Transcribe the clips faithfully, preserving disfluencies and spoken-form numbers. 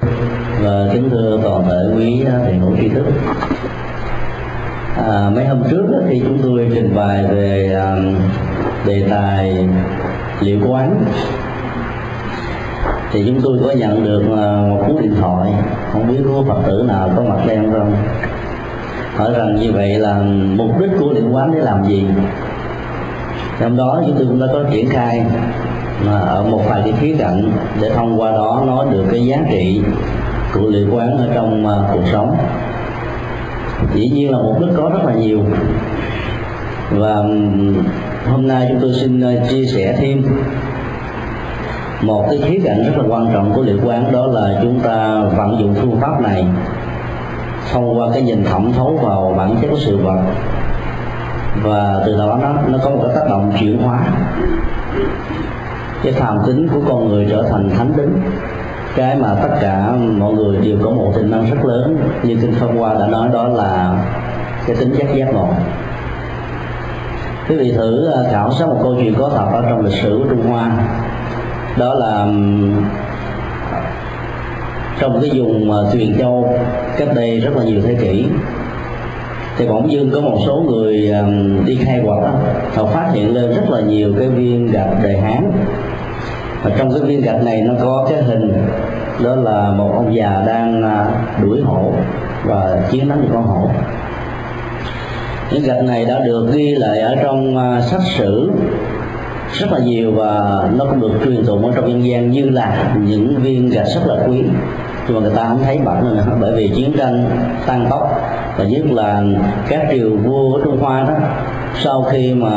Và kính thưa toàn thể quý thầy hữu tri thức. À, mấy hôm trước đó, khi chúng tôi trình bày về um, đề tài liệu quán, thì chúng tôi có nhận được uh, một cú điện thoại, không biết có Phật tử nào có mặt đây không, hỏi rằng như vậy là mục đích của liệu quán để làm gì. Trong đó chúng tôi cũng đã có triển khai mà ở một vài cái khía cạnh để thông qua đó nói được cái giá trị của liệu quán ở trong uh, cuộc sống. Dĩ nhiên là mục đích có rất là nhiều, và hôm nay chúng tôi xin uh, chia sẻ thêm một cái khía cạnh rất là quan trọng của liệu quán, đó là chúng ta vận dụng phương pháp này thông qua cái nhìn thẩm thấu vào bản chất của sự vật, và từ đó nó nó có một cái tác động chuyển hóa cái phàm tính của con người trở thành thánh tính, cái mà tất cả mọi người đều có một tiềm năng rất lớn, như kinh Pháp Hoa đã nói, đó là cái tính giác giác ngộ. Quý vị thử khảo sát một câu chuyện có thật ở trong lịch sử của Trung Hoa, đó là trong cái vùng Tuyền Châu cách đây rất là nhiều thế kỷ, thì bỗng dưng có một số người đi khai quật, họ phát hiện lên rất là nhiều cái viên gạch đề Hán, và trong cái viên gạch này nó có cái hình đó là một ông già đang đuổi hổ và chiến thắng được con hổ. Những gạch này đã được ghi lại ở trong sách sử rất là nhiều, và nó cũng được truyền tụng ở trong dân gian như là những viên gạch rất là quý, nhưng mà người ta không thấy mặt nữa, bởi vì chiến tranh tăng tốc, và nhất là các triều vua của Trung Hoa đó, sau khi mà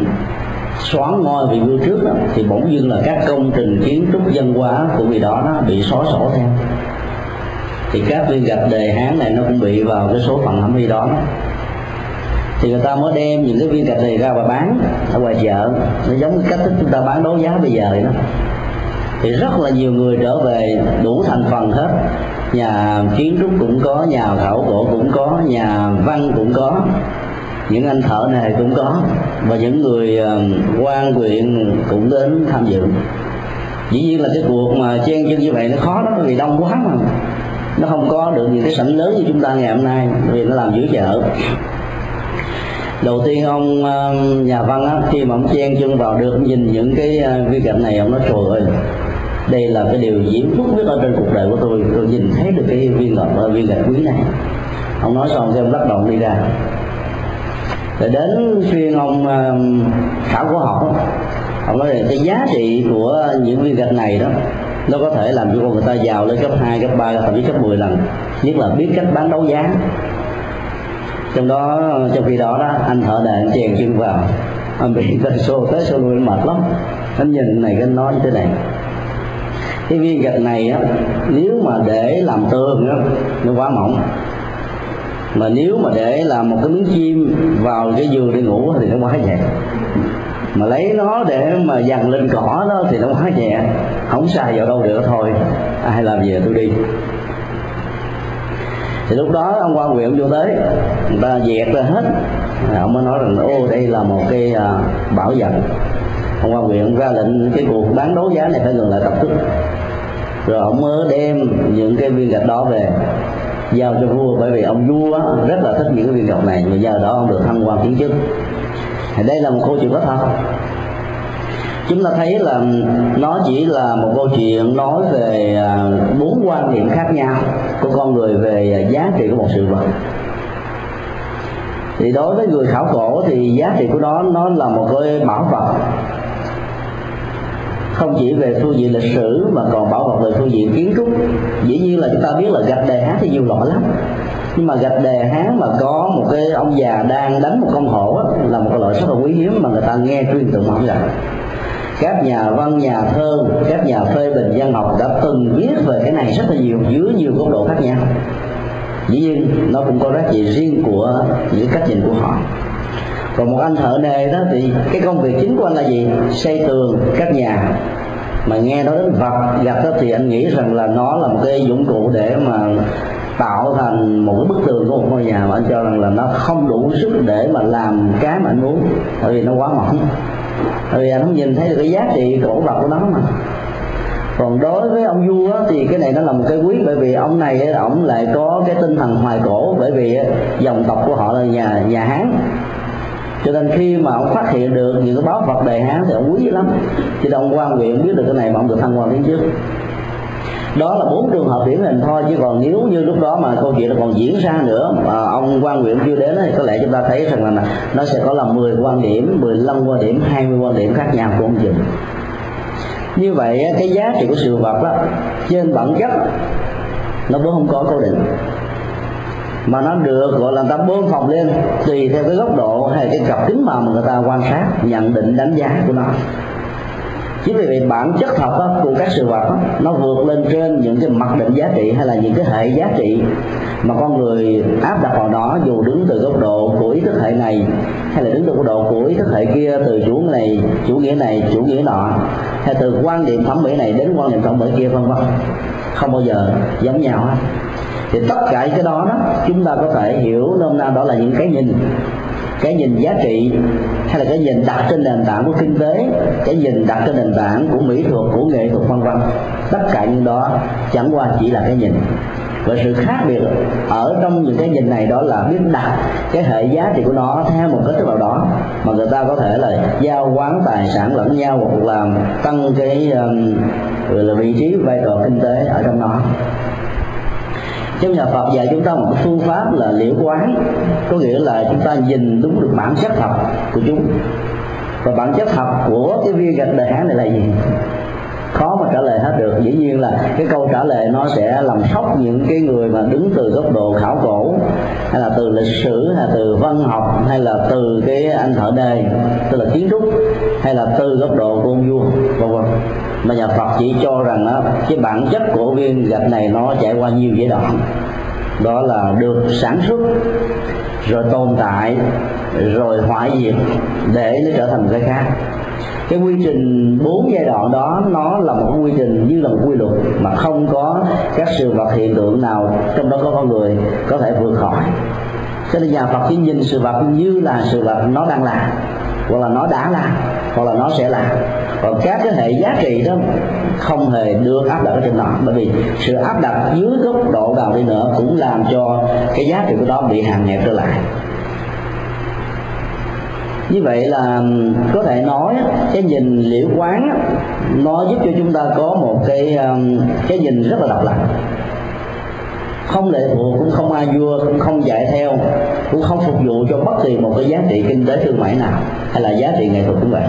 soán ngôi vị vua trước đó, thì bỗng dưng là các công trình kiến trúc văn hóa của vị đó, đó bị xóa sổ theo, thì các viên gạch đề Hán này nó cũng bị vào cái số phận hẩm vi đó, đó. Thì người ta mới đem những cái viên gạch này ra và bán ở ngoài chợ, nó giống như cách thức chúng ta bán đấu giá bây giờ vậy đó. Thì rất là nhiều người trở về đủ thành phần hết, nhà kiến trúc cũng có, nhà khảo cổ cũng có, nhà văn cũng có, những anh thợ này cũng có, và những người quan huyện cũng đến tham dự. Dĩ nhiên là cái cuộc mà chen chân như vậy nó khó lắm, vì đông quá mà nó không có được những cái sảnh lớn như chúng ta ngày hôm nay, vì nó làm giữa chợ. Đầu tiên ông nhà văn á, khi mà ông chen chân vào được nhìn những cái viên gạch này, ông nói trời ơi, đây là cái điều diễm phúc nhất ở trên cuộc đời của tôi, tôi nhìn thấy được cái viên gạch viên gạch quý này. Ông nói xong thì ông lắc đầu đi ra. Rồi đến phiên ông khảo cổ học, ông nói là cái giá trị của những viên gạch này đó, nó có thể làm cho con người ta giàu lên gấp hai, gấp ba, thậm chí gấp mười lần, nhất là biết cách bán đấu giá. Trong đó trong khi đó đó anh thợ này anh chèn chân vào, anh bị tay xô tới xô lui, mệt lắm. Anh nhìn này, anh nói như thế này: cái viên gạch này á, nếu mà để làm tường á, nó quá mỏng, mà nếu mà để làm một cái miếng chim vào cái giường để ngủ thì nó quá nhẹ, mà lấy nó để mà dằn lên cỏ đó thì nó quá nhẹ, không xài vào đâu được thôi, ai làm gì tôi đi. Thì lúc đó ông quan huyện vô tới, người ta dẹt ra hết, ông mới nói rằng ô đây là một cái uh, bảo vật. Ông quan huyện ra lệnh cái cuộc bán đấu giá này phải ngừng lại tập tức, rồi ông mới đem những cái viên gạch đó về giao cho vua, bởi vì ông vua rất là thích những cái viên gạch này, và nhờ đó ông được thăng quan tiến chức. Thì đây là một câu chuyện có thật. Chúng ta thấy là nó chỉ là một câu chuyện nói về bốn quan niệm khác nhau của con người về giá trị của một sự vật. Thì đối với người khảo cổ thì giá trị của nó nó là một cái bảo vật, không chỉ về phương diện lịch sử mà còn bảo vật về phương diện kiến trúc. Dĩ nhiên là chúng ta biết là gạch đề Hán thì nhiều loại lắm, nhưng mà gạch đề Hán mà có một cái ông già đang đánh một con hổ á, là một cái loại rất là quý hiếm mà người ta nghe truyền tụng không rằng. Các nhà văn, nhà thơ, các nhà phê bình văn học đã từng viết về cái này rất là nhiều, dưới nhiều góc độ khác nhau. Dĩ nhiên nó cũng có giá trị riêng của những cách nhìn của họ. Còn một anh thợ nề đó thì cái công việc chính của anh là gì? Xây tường các nhà. Mà nghe nói đến vật gạch đó thì anh nghĩ rằng là nó là một cái dụng cụ để mà tạo thành một cái bức tường của một ngôi nhà, mà anh cho rằng là nó không đủ sức để mà làm cái mà anh muốn, bởi vì nó quá mỏng. Bởi vì anh không nhìn thấy được cái giá trị cổ vật của nó mà. Còn đối với ông vua á, thì cái này nó là một cái quý, bởi vì ông này á, ông lại có cái tinh thần hoài cổ, bởi vì á, dòng tộc của họ là nhà nhà Hán, cho nên khi mà ông phát hiện được những cái báo vật đề Hán thì ông quý lắm. Cho nên ông quan huyện biết được cái này mà ông được thăng quan tiến trước. Đó là bốn trường hợp điển hình thôi, chứ còn nếu như lúc đó mà câu chuyện nó còn diễn ra nữa mà ông quan huyện chưa đến thì có lẽ chúng ta thấy rằng là nó sẽ có là mười quan điểm, mười lăm quan điểm, hai mươi quan điểm khác nhau của ông Dình. Như vậy cái giá trị của sự vật đó trên bản chất nó vốn không có cố định, mà nó được gọi là người ta bơm phồng lên tùy theo cái góc độ hay cái cặp kính màu mà người ta quan sát, nhận định, đánh giá của nó. Chính vì vậy bản chất thật đó, của các sự vật đó, nó vượt lên trên những cái mặc định giá trị hay là những cái hệ giá trị mà con người áp đặt vào đó, dù đứng từ góc độ của ý thức hệ này hay là đứng từ góc độ của ý thức hệ kia, từ chủ này, chủ nghĩa này, chủ nghĩa nọ, hay từ quan điểm thẩm mỹ này đến quan điểm thẩm mỹ kia, vân vân, không bao giờ giống nhau hết. Thì tất cả cái đó đó chúng ta có thể hiểu nôm na đó là những cái nhìn, cái nhìn giá trị, hay là cái nhìn đặt trên nền tảng của kinh tế, cái nhìn đặt trên nền tảng của mỹ thuật, của nghệ thuật, vân vân. Tất cả những đó chẳng qua chỉ là cái nhìn. Và sự khác biệt ở trong những cái nhìn này đó là biết đặt cái hệ giá trị của nó theo một cách thức nào đó mà người ta có thể là giao quán tài sản lẫn nhau, hoặc là tăng cái um, là vị trí vai trò kinh tế ở trong nó. Trong nhà Phật dạy chúng ta một phương pháp là liễu quán, có nghĩa là chúng ta nhìn đúng được bản chất thật của chúng. Và bản chất thật của cái viên gạch đề Hán này là gì? Khó mà trả lời hết được. Dĩ nhiên là cái câu trả lời nó sẽ làm sốc những cái người mà đứng từ góc độ khảo cổ, hay là từ lịch sử, hay là từ văn học, hay là từ cái anh thợ nề, tức là kiến trúc, hay là từ góc độ của ông vua, vân vân. Mà nhà Phật chỉ cho rằng đó, cái bản chất của viên gạch này nó trải qua nhiều giai đoạn, đó là được sản xuất, rồi tồn tại, rồi hoại diệt để nó trở thành một cái khác. Cái quy trình bốn giai đoạn đó nó là một quy trình như là một quy luật, mà không có các sự vật hiện tượng nào trong đó có con người có thể vượt khỏi. Cho nên nhà Phật chỉ nhìn sự vật như là sự vật nó đang là, hoặc là nó đã là, hoặc là nó sẽ là. Còn các cái hệ giá trị đó không hề được áp đặt ở trên nó, bởi vì sự áp đặt dưới góc độ nào đi nữa cũng làm cho cái giá trị của nó bị hạn hẹp trở lại. Như vậy là có thể nói cái nhìn liễu quán nó giúp cho chúng ta có một cái cái nhìn rất là độc lập, không lệ thuộc, cũng không ai vua, cũng không chạy theo, cũng không phục vụ cho bất kỳ một cái giá trị kinh tế thương mại nào, hay là giá trị nghệ thuật cũng vậy.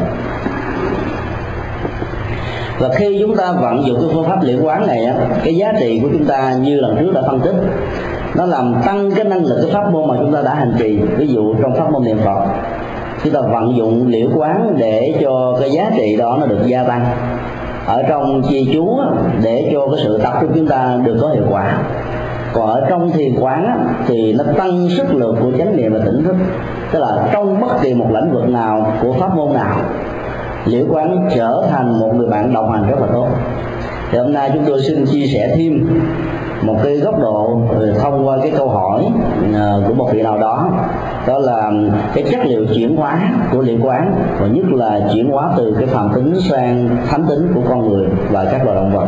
Và khi chúng ta vận dụng cái phương pháp liễu quán này á, cái giá trị của chúng ta như lần trước đã phân tích, nó làm tăng cái năng lực cái pháp môn mà chúng ta đã hành trì. Ví dụ trong pháp môn niệm Phật, chúng ta vận dụng liễu quán để cho cái giá trị đó nó được gia tăng. Ở trong trì chú để cho cái sự tập trung chúng ta được có hiệu quả. Còn ở trong thiền quán thì nó tăng sức lực của chánh niệm và tỉnh thức. Tức là trong bất kỳ một lĩnh vực nào của pháp môn nào, liễu quán trở thành một người bạn đồng hành rất là tốt. Thì hôm nay chúng tôi xin chia sẻ thêm một cái góc độ thông qua cái câu hỏi của một vị nào đó, đó là cái chất liệu chuyển hóa của liễu quán, và nhất là chuyển hóa từ cái phàm tính sang thánh tính của con người và các loài động vật.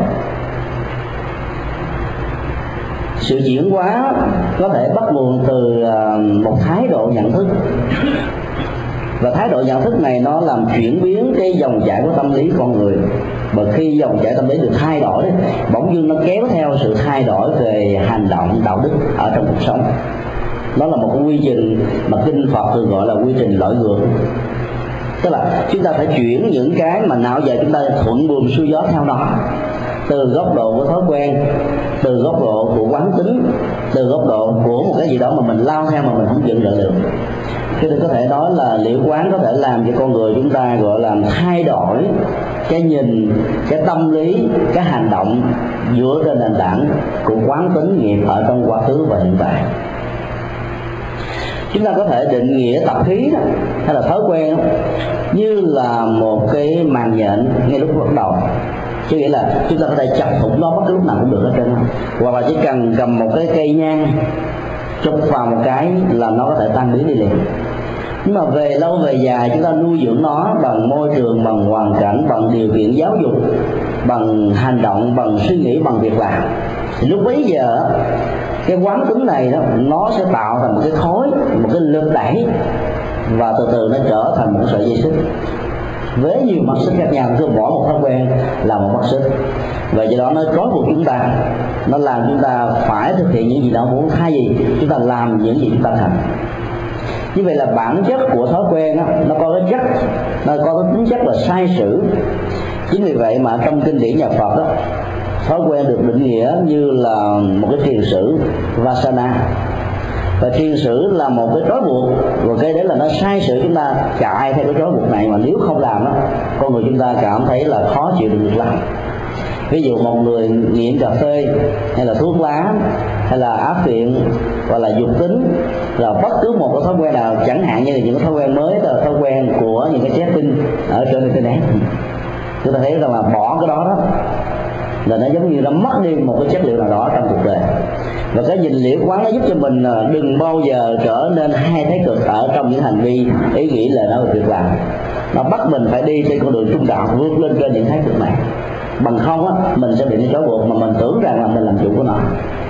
Sự chuyển hóa có thể bắt nguồn từ một thái độ nhận thức, và thái độ nhận thức này nó làm chuyển biến cái dòng chảy của tâm lý con người. Và khi dòng chảy tâm lý được thay đổi, bỗng dưng nó kéo theo sự thay đổi về hành động, đạo đức ở trong cuộc sống. Đó là một cái quy trình mà kinh Phật thường gọi là quy trình lội ngược. Tức là chúng ta phải chuyển những cái mà não giờ chúng ta thuận buồm xuôi gió theo nó, từ góc độ của thói quen, từ góc độ của quán tính, từ góc độ của một cái gì đó mà mình lao theo mà mình không dừng lại được. Cho nên có thể nói là liễu quán có thể làm cho con người chúng ta gọi là thay đổi cái nhìn, cái tâm lý, cái hành động dựa trên nền tảng của quán tính nghiệp ở trong quá khứ và hiện tại. Chúng ta có thể định nghĩa tập khí đó, hay là thói quen đó, như là một cái màn nhện ngay lúc bắt đầu. Chứ nghĩa là chúng ta có thể chọc thủng nó bất cứ lúc nào cũng được hết trơn, hoặc là chỉ cần cầm một cái cây nhang chụp vào một cái là nó có thể tan biến đi liền. Nhưng mà về lâu về dài chúng ta nuôi dưỡng nó bằng môi trường, bằng hoàn cảnh, bằng điều kiện giáo dục, bằng hành động, bằng suy nghĩ, bằng việc làm, thì lúc bấy giờ cái quán tính này đó nó sẽ tạo thành một cái khối, một cái lực đẩy, và từ từ nó trở thành một sợi dây xích với nhiều mắt xích khác nhau. Cứ mỗi một thói quen là một mắt xích, và do đó nó trói buộc chúng ta, nó làm chúng ta phải thực hiện những gì đó muốn, thay vì chúng ta làm những gì chúng ta thành. Như vậy là bản chất của thói quen đó, nó có cái chất, nó có cái tính chất là sai sử. Chính vì vậy mà trong kinh điển nhà Phật đó, thói quen được định nghĩa như là một cái tiền sử vasana, và tiền sử là một cái trói buộc, và cái đấy là nó sai sử chúng ta chạy theo cái trói buộc này, mà nếu không làm đó, con người chúng ta cảm thấy là khó chịu được việc làm. Ví dụ một người nghiện cà phê hay là thuốc lá hay là áp viện hoặc là dục tính, là bất cứ một cái thói quen nào, chẳng hạn như là những cái thói quen mới, là thói quen của những cái chatting ở trên internet, chúng ta thấy rằng là bỏ cái đó đó là nó giống như nó mất đi một cái chất liệu nào đó trong cuộc đời. Và cái nhìn liễu quán nó giúp cho mình đừng bao giờ trở nên hai thái cực ở trong những hành vi, ý nghĩ, lời nói và việc làm. Nó bắt mình phải đi trên con đường trung đạo, vượt lên trên những thái cực này. Bằng không á, mình sẽ bị nó trói buộc mà mình tưởng rằng là mình làm chủ của nó.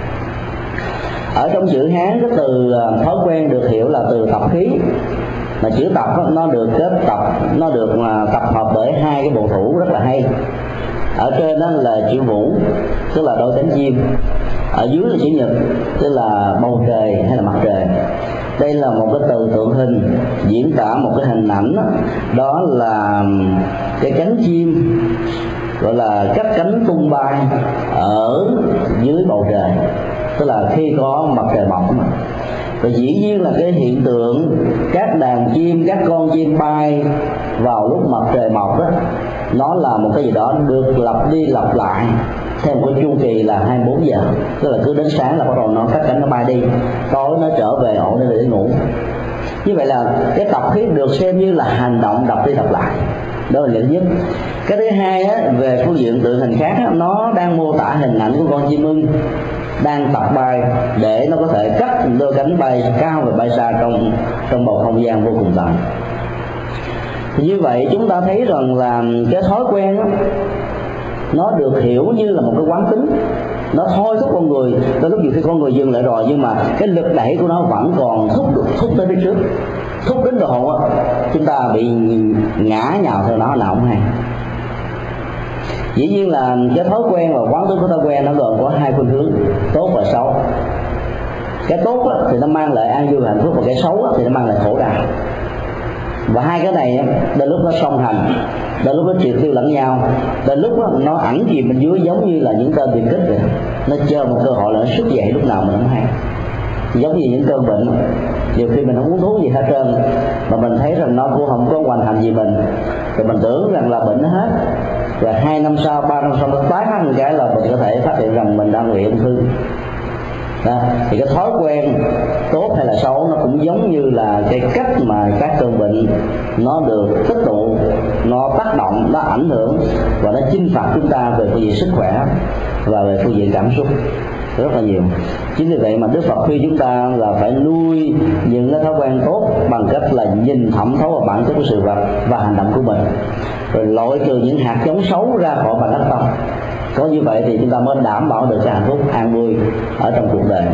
Ở trong chữ Hán, cái từ thói quen được hiểu là từ tập khí, mà chữ tập đó, nó được kết tập, nó được tập hợp bởi hai cái bộ thủ rất là hay. Ở trên đó là chữ Vũ, tức là đôi cánh chim. Ở dưới là chữ Nhật, tức là bầu trời hay là mặt trời. Đây là một cái từ tượng hình diễn tả một cái hình ảnh đó, đó là cái cánh chim gọi là cắt cánh tung bay ở dưới bầu trời, tức là khi có mặt trời mọc mà. Và dĩ nhiên là cái hiện tượng các đàn chim, các con chim bay vào lúc mặt trời mọc đó, nó là một cái gì đó được lặp đi lặp lại theo một cái chu kỳ là hai mươi bốn giờ, tức là cứ đến sáng là bắt đầu nó cắt cánh nó bay đi, tối nó trở về ổ để ngủ. Như vậy là cái tập khí được xem như là hành động lặp đi lặp lại, đó là thứ nhất. Cái thứ hai á, về phương diện tượng hình khác á, nó đang mô tả hình ảnh của con chim ưng đang tập bay để nó có thể cắt đôi cánh bay cao và bay xa trong trong bầu không gian vô cùng tận. Như vậy chúng ta thấy rằng là cái thói quen đó, nó được hiểu như là một cái quán tính, nó thôi thúc con người. Tới lúc nhiều khi con người dừng lại rồi, nhưng mà cái lực đẩy của nó vẫn còn thúc thúc tới phía trước, thúc đến độ chúng ta bị ngã nhào theo nó nào không hay. Dĩ nhiên là cái thói quen và quán tính của thói quen nó gồm có hai phương hướng, tốt và xấu. Cái tốt á, thì nó mang lại an vui và hạnh phúc, và cái xấu á, thì nó mang lại khổ đau. Và hai cái này á, đến lúc nó song hành, đến lúc nó triệt tiêu lẫn nhau, đến lúc á, nó ẩn chìm bên dưới giống như là những tên biệt kích vậy. Nó chờ một cơ hội là nó xuất dậy lúc nào mình không hay. Giống như những cơn bệnh, nhiều khi mình không uống thuốc gì hết trơn, mà mình thấy rằng nó cũng không có hoàn thành gì mình, rồi mình tưởng rằng là bệnh nó hết, rồi hai năm sau, ba năm sau nó tái phát một cái là mình có thể phát hiện rằng mình đang bị ung thư. Đó. Thì cái thói quen tốt hay là xấu nó cũng giống như là cái cách mà các cơn bệnh nó được tích tụ, nó tác động, nó ảnh hưởng và nó chinh phạt chúng ta về phương diện sức khỏe và về phương diện cảm xúc rất là nhiều. Chính vì vậy mà Đức Phật khuyên chúng ta là phải nuôi những cái thói quen tốt bằng cách là nhìn thẩm thấu vào bản chất của sự vật và hành động của mình, rồi loại trừ những hạt giống xấu ra khỏi bản đất tâm. Có như vậy thì chúng ta mới đảm bảo được cái hạnh phúc an vui ở trong cuộc đời.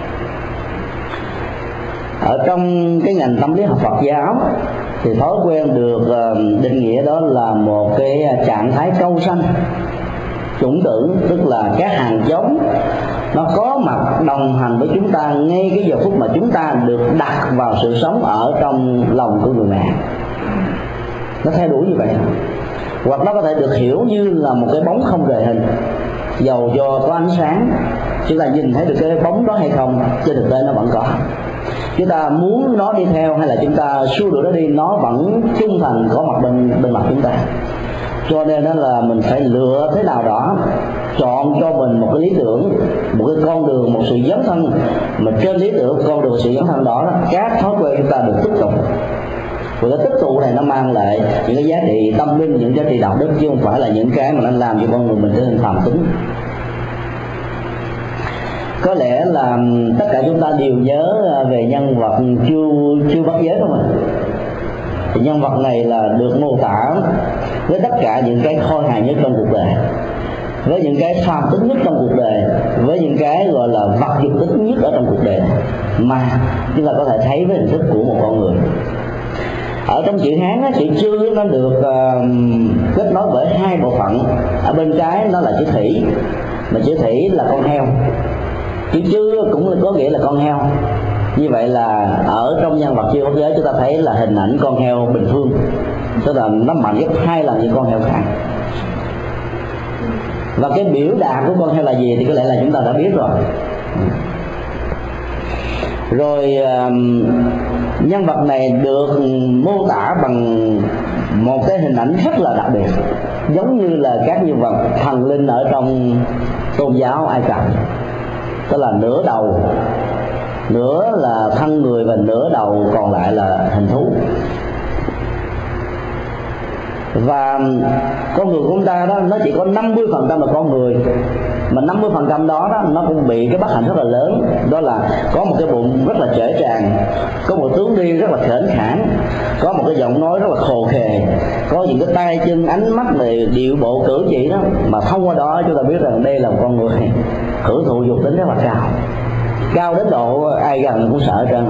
Ở trong cái ngành tâm lý học Phật giáo thì thói quen được định nghĩa đó là một cái trạng thái câu sanh chủng tử, tức là các hạt giống nó có mặt đồng hành với chúng ta ngay cái giờ phút mà chúng ta được đặt vào sự sống ở trong lòng của người mẹ. Nó theo đuổi như vậy, hoặc nó có thể được hiểu như là một cái bóng không rời hình. Dầu cho có ánh sáng, chúng ta nhìn thấy được cái bóng đó hay không, trên thực tế nó vẫn có. Chúng ta muốn nó đi theo hay là chúng ta xua đuổi nó đi, nó vẫn trung thành có mặt bên bên mặt chúng ta. Cho nên đó là mình phải lựa thế nào đó, chọn cho mình một cái lý tưởng, một cái con đường, một sự dấn thân, mà trên lý tưởng con đường sự dấn thân đó, đó các thói quen chúng ta được tích tụ. Và cái tích tụ này nó mang lại những cái giá trị tâm linh, những giá trị đạo đức, chứ không phải là những cái mà nó làm cho con người mình trở nên phàm tính. Có lẽ là tất cả chúng ta đều nhớ về nhân vật chưa chưa bắt giới không ạ? Thì nhân vật này là được mô tả với tất cả những cái khôi hài nhất trong cuộc đời, với những cái phàm tính nhất trong cuộc đời, với những cái gọi là vật dục tính nhất ở trong cuộc đời, mà chúng ta có thể thấy với hình thức của một con người. Ở trong chữ Hán á, chữ chư nó được uh, kết nối bởi hai bộ phận. Ở bên trái nó là chữ thủy, mà chữ thủy là con heo. Chữ chư cũng có nghĩa là con heo. Như vậy là ở trong nhân vật chư Pháp giới chúng ta thấy là hình ảnh con heo bình thường, tức là nó mạnh gấp hai lần những con heo khác. Và cái biểu đạt của con heo là gì thì có lẽ là chúng ta đã biết rồi. Rồi nhân vật này được mô tả bằng một cái hình ảnh rất là đặc biệt, giống như là các nhân vật thần linh ở trong tôn giáo Ai Cập, tức là nửa đầu, nửa là thân người và nửa đầu còn lại là hình thú. Và con người của chúng ta đó, nó chỉ có năm mươi phần trăm là con người, mà năm mươi phần trăm đó, đó nó cũng bị cái bất hạnh rất là lớn, đó là có một cái bụng rất là trễ tràn, có một tướng đi rất là khểnh khảng, có một cái giọng nói rất là khồ khề, có những cái tay chân ánh mắt này điệu bộ cử chỉ đó, mà thông qua đó chúng ta biết rằng đây là một con người hưởng thụ dục tính rất là cao, cao đến độ ai gần cũng sợ trơn.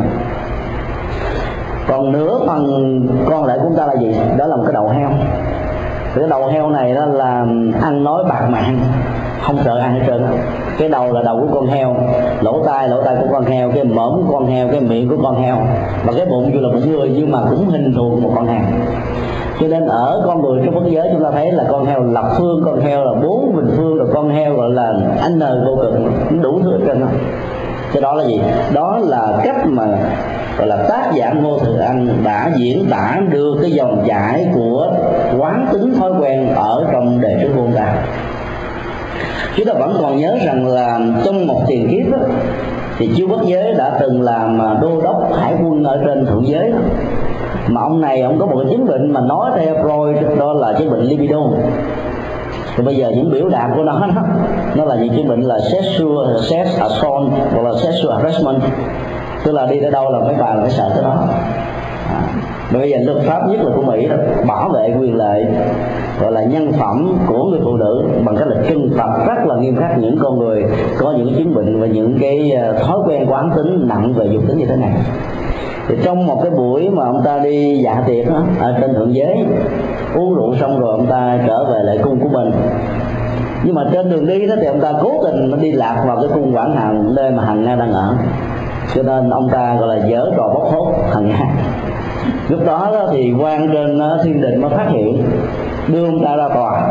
Còn nửa phần còn lại của chúng ta là gì? Đó là một cái đầu heo. Cái đầu heo này đó là ăn nói bạc mạng, không sợ ăn hết trơn. Cái đầu là đầu của con heo, lỗ tai lỗ tai của con heo, cái mõm của con heo, cái miệng của con heo, và cái bụng dù là bụng người nhưng mà cũng hình thù một con heo. Cho nên ở con người trong Phật giới chúng ta thấy là con heo lập phương, con heo là bốn bình phương, rồi con heo gọi là anh vô cực, đủ thứ hết trơn đó. Cái đó là gì? Đó là cách mà gọi là tác giả Ngô Thừa Anh đã diễn tả được cái dòng chảy của quán tính thói quen ở trong đời trước của ta. Chúng ta vẫn còn nhớ rằng là trong một tiền kiếp đó, thì chư Quốc giới đã từng làm đô đốc hải quân ở trên thượng giới đó. Mà ông này ông có một cái chứng bệnh mà nói theo Freud, đó là chứng bệnh libido. Thì bây giờ những biểu đạt của nó đó, nó là những chứng bệnh là sexual sex assault hoặc là sexual harassment, tức là đi tới đâu là mấy bà là phải sợ tới đó. À, bây giờ luật pháp nhất là của Mỹ đó, bảo vệ quyền lợi gọi là nhân phẩm của người phụ nữ bằng cách là trừng phạt rất là nghiêm khắc những con người có những chứng bệnh và những cái thói quen quán tính nặng về dục tính như thế này. Thì trong một cái buổi mà ông ta đi dạ tiệc đó, ở trên thượng giới, uống rượu xong rồi ông ta trở về lại cung của mình, nhưng mà trên đường đi đó thì ông ta cố tình đi lạc vào cái cung Quảng Hằng, nơi mà Hằng Nga đang ở, cho nên ông ta gọi là dở trò bóc hốt Hằng Nga. Lúc đó, đó thì quan trên thiên đình mới phát hiện, đưa ông ta ra tòa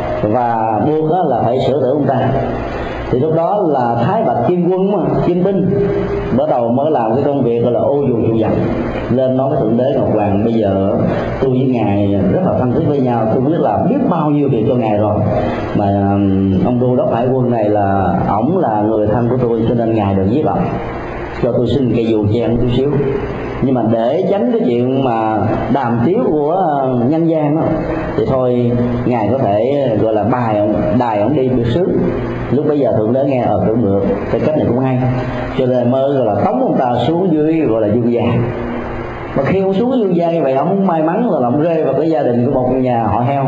và buộc đó là phải xử tử ông ta. Thì lúc đó là Thái Bạch Kim Quân mà, Kim Tinh bắt đầu mới làm cái công việc gọi là ô dù chủ dập, lên nói với Thượng Đế Ngọc Hoàng, bây giờ tôi với ngài rất là thân thiết với nhau, tôi biết là biết bao nhiêu việc cho ngài rồi, mà ông đô đốc hải quân này là ổng là người thân của tôi, cho nên ngài đừng giết ổng, cho tôi xin cây dù che chút xíu. Nhưng mà để tránh cái chuyện mà đàm tiếu của nhân gian đó, thì thôi ngài có thể gọi là bài ông, đài ông đi được sướng. Lúc bây giờ Thượng Đế nghe ở tưởng được cái cách này cũng hay, cho nên mới gọi là tống ông ta xuống dưới gọi là dương gian. Mà khi ông xuống dương gian như vậy, ông may mắn là ông rơi vào cái gia đình của một nhà họ heo.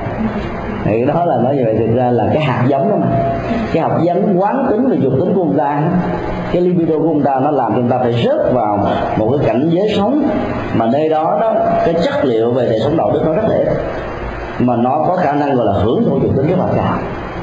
Thì đó là nói như vậy, thực ra là cái hạt giống đó mà, cái hạt giống quán tính và dục tính của ông ta, cái libido của ông ta nó làm cho ông ta phải rớt vào một cái cảnh giới sống mà nơi đó đó cái chất liệu về đời sống đạo đức nó rất là ít, mà nó có khả năng gọi là hưởng thụ dục tính rất là cao.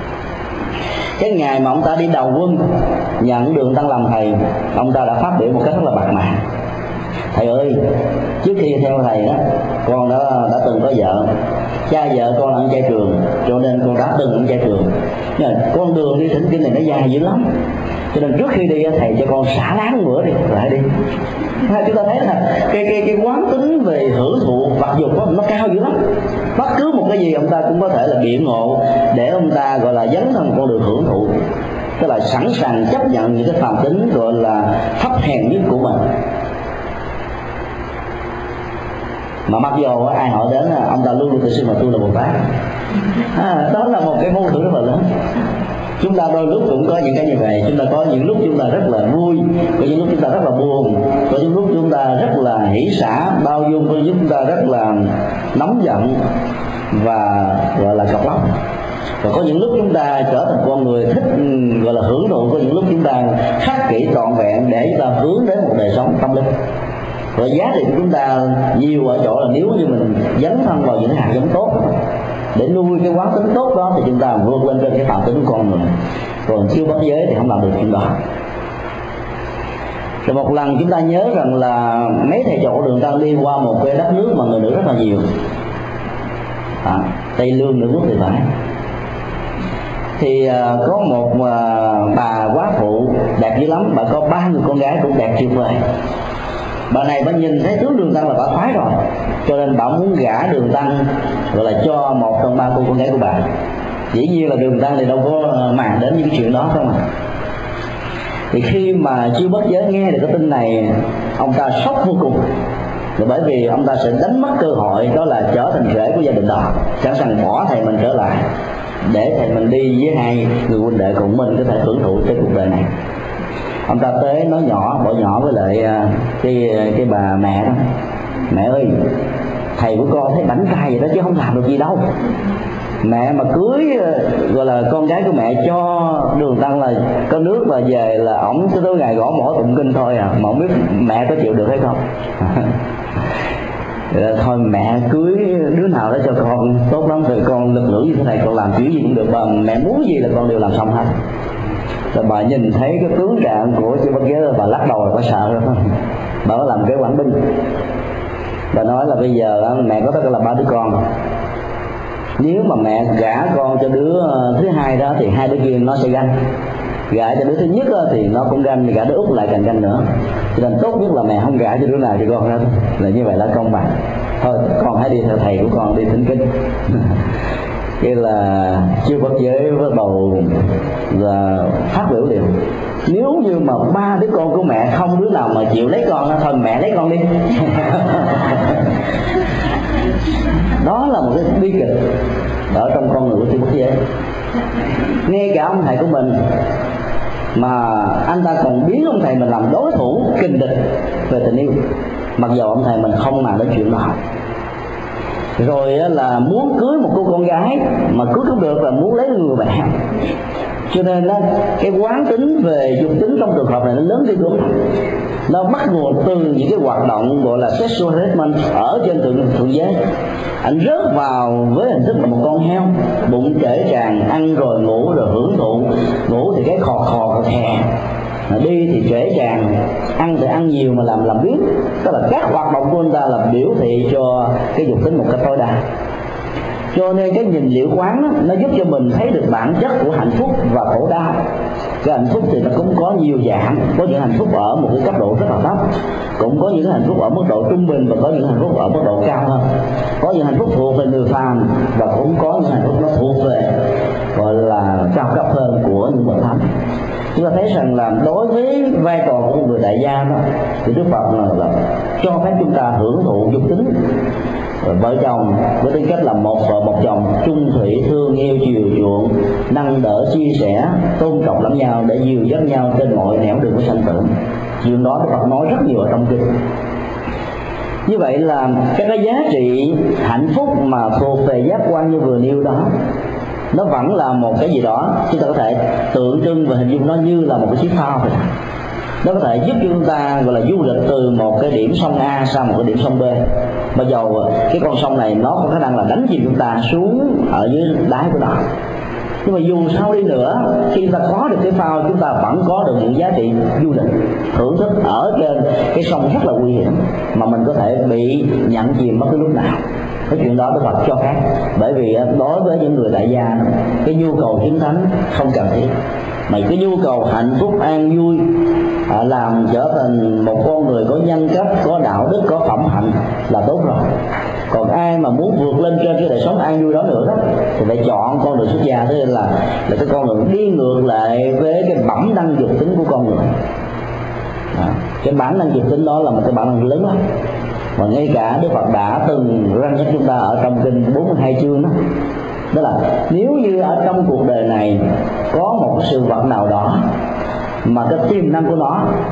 Cái ngày mà ông ta đi đầu quân nhận đường Tăng làm thầy, ông ta đã phát biểu một cách rất là bạc mạng: thầy ơi, trước khi theo thầy đó, con đã đã từng có vợ, cha vợ con là ăn chay trường, cho nên con đã từng ăn chay trường. Nhưng mà con đường đi thỉnh kinh này nó dài dữ lắm, cho nên trước khi đi thầy cho con xả láng bữa đi lại đi. Chúng ta thấy là cái cái cái quán tính về hưởng thụ vật dục đó, nó cao dữ lắm. Bất cứ một cái gì ông ta cũng có thể là biện ngộ để ông ta gọi là dấn thân con đường hưởng thụ, tức là sẵn sàng chấp nhận những cái phàm tính gọi là thấp hèn nhất của mình. Mà mặc dù ai hỏi đến ông ta luôn luôn tự xưng là tôi là Bồ Tát. À, đó là một cái mâu thuẫn rất là lớn. Chúng ta đôi lúc cũng có những cái như vậy. Chúng ta có những lúc chúng ta rất là vui, có những lúc chúng ta rất là buồn, có những lúc chúng ta rất là hỷ xả bao dung với chúng ta rất là nóng giận và gọi là cọc lóc. Và có những lúc chúng ta trở thành con người thích gọi là hưởng thụ, có những lúc chúng ta khắc kỷ trọn vẹn để chúng ta hướng đến một đời sống tâm linh. Và giá trị của chúng ta nhiều ở chỗ là nếu như mình dấn thân vào những hạt giống tốt để nuôi cái quán tính tốt đó thì chúng ta vượt lên trên cái phạm tính của con người. Còn chưa bất giới thì không làm được chuyện đó. Rồi một lần chúng ta nhớ rằng là mấy thầy trò Đường Tăng đi qua một cái đất nước mà người nữ rất là nhiều, à, Tây Lương Nữ Quốc thì phải. Thì uh, có một uh, bà quá phụ đẹp dữ lắm, bà có ba người con gái cũng đẹp tuyệt vời. Bà này bà nhìn thấy tướng Đường Tăng là bà khoái rồi, cho nên bà muốn gả Đường Tăng gọi là cho một trong ba cô con gái của bà. Dĩ nhiên là Đường Tăng thì đâu có màng đến những cái chuyện đó không à. Thì khi mà Chiêu Bất Giới nghe được cái tin này, ông ta sốc vô cùng, là bởi vì ông ta sẽ đánh mất cơ hội đó là trở thành rể của gia đình đó, sẵn sàng bỏ thầy mình trở lại để thầy mình đi với hai người huynh đệ cùng mình có thể hưởng thụ trên cuộc đời này. Ông ta tới nói nhỏ, bỏ nhỏ với lại cái cái bà mẹ đó: mẹ ơi, thầy của con thấy bảnh trai vậy đó chứ không làm được gì đâu. Mẹ mà cưới gọi là con gái của mẹ cho Đường Tăng là có nước mà về là ổng tới ngày gõ mỏ tụng kinh thôi à, mà không biết mẹ có chịu được hay không. Thôi mẹ cưới đứa nào đó cho con tốt lắm rồi, con lực lưỡng như thế này con làm chuyện gì cũng được, bà mẹ muốn gì là con đều làm xong hết. Rồi bà nhìn thấy cái tướng trạng của Chiêu Bất Giới, bà lắc đầu là có sợ rồi. Bà có làm cái quản binh, bà nói là bây giờ mẹ có tất cả là ba đứa con, nếu mà mẹ gả con cho đứa thứ hai đó thì hai đứa kia nó sẽ ganh, gả cho đứa thứ nhất thì nó cũng ganh, gả đứa út lại càng ganh nữa. Cho nên tốt nhất là mẹ không gả cho đứa nào cho con hết, là như vậy là công bằng. Thôi con hãy đi theo thầy của con đi thỉnh kinh. Cái là Chiêu Bất Giới bắt đầu là phát biểu liền: nếu như mà ba đứa con của mẹ không đứa nào mà chịu lấy con, thôi mẹ lấy con đi. Đó là một cái bi kịch ở trong con người của Chiêu Bất Giới. Ngay cả ông thầy của mình mà anh ta còn biến ông thầy mình làm đối thủ kình địch về tình yêu, mặc dù ông thầy mình không làm đến chuyện đó. Rồi là muốn cưới một cô con gái mà cưới không được là muốn lấy người mẹ. Cho nên đó, cái quán tính về dục tính trong trường hợp này nó lớn đi đúng. Nó bắt nguồn từ những cái hoạt động gọi là sexual harassment ở trên thượng thượng giới. Anh rớt vào với hình thức là một con heo, bụng trễ tràn, ăn rồi ngủ rồi hưởng thụ, ngủ thì cái khò khò khò khè, đi thì trễ tràn, ăn thì ăn nhiều mà làm làm biếng. Tức là các hoạt động của anh ta là biểu thị cho cái dục tính một cách tối đa. Cho nên cái nhìn liễu quán đó, nó giúp cho mình thấy được bản chất của hạnh phúc và khổ đau. Cái hạnh phúc thì nó cũng có nhiều dạng, có những hạnh phúc ở một cái cấp độ rất là thấp, cũng có những hạnh phúc ở mức độ trung bình, và có những hạnh phúc ở mức độ cao hơn. Có những hạnh phúc thuộc về người phàm, và cũng có những hạnh phúc nó thuộc về gọi là cao cấp hơn của những bậc thánh. Chúng ta thấy rằng là đối với vai trò của một người đại gia đó, thì Đức Phật là, là cho phép chúng ta hưởng thụ dục tính. Vợ chồng với tư cách là một vợ một chồng, chung thủy, thương yêu, chiều chuộng, nâng đỡ, chia sẻ, tôn trọng lẫn nhau để dìu dắt nhau trên mọi nẻo đường của sanh tử. Chuyện đó Đức Phật nói rất nhiều ở trong kinh. Như vậy là các cái giá trị hạnh phúc mà thuộc về giác quan như vừa nêu đó, nó vẫn là một cái gì đó chúng ta có thể tượng trưng và hình dung nó như là một cái chiếc phao vậy. Nó có thể giúp cho chúng ta gọi là du lịch từ một cái điểm sông A sang một cái điểm sông B. Bây giờ cái con sông này nó có khả năng là đánh chìm chúng ta xuống ở dưới đáy của nó. Nhưng mà dù sao đi nữa, khi chúng ta có được cái phao, chúng ta vẫn có được những giá trị du lịch, thưởng thức ở trên cái sông rất là nguy hiểm mà mình có thể bị nhận chìm bất cứ lúc nào. Cái chuyện đó Đức Phật cho phép, bởi vì đối với những người đại gia, cái nhu cầu chứng thánh không cần thiết, mà cái nhu cầu hạnh phúc an vui, à, làm trở thành một con người có nhân cách, có đạo đức, có phẩm hạnh là tốt rồi. Còn ai mà muốn vượt lên trên cái đời sống an vui đó nữa đó, thì phải chọn con đường xuất gia. Thế nên là là cái con đường đi ngược lại với cái bẩm năng dục tính của con người. À, cái bản năng dục tính đó là một cái bản năng lớn lắm, mà ngay cả Đức Phật đã từng răn nhắc chúng ta ở trong kinh bốn mươi hai chương đó. Đó là nếu như ở trong cuộc đời này có một cái sự vật nào đó mà cái tiềm năng của nó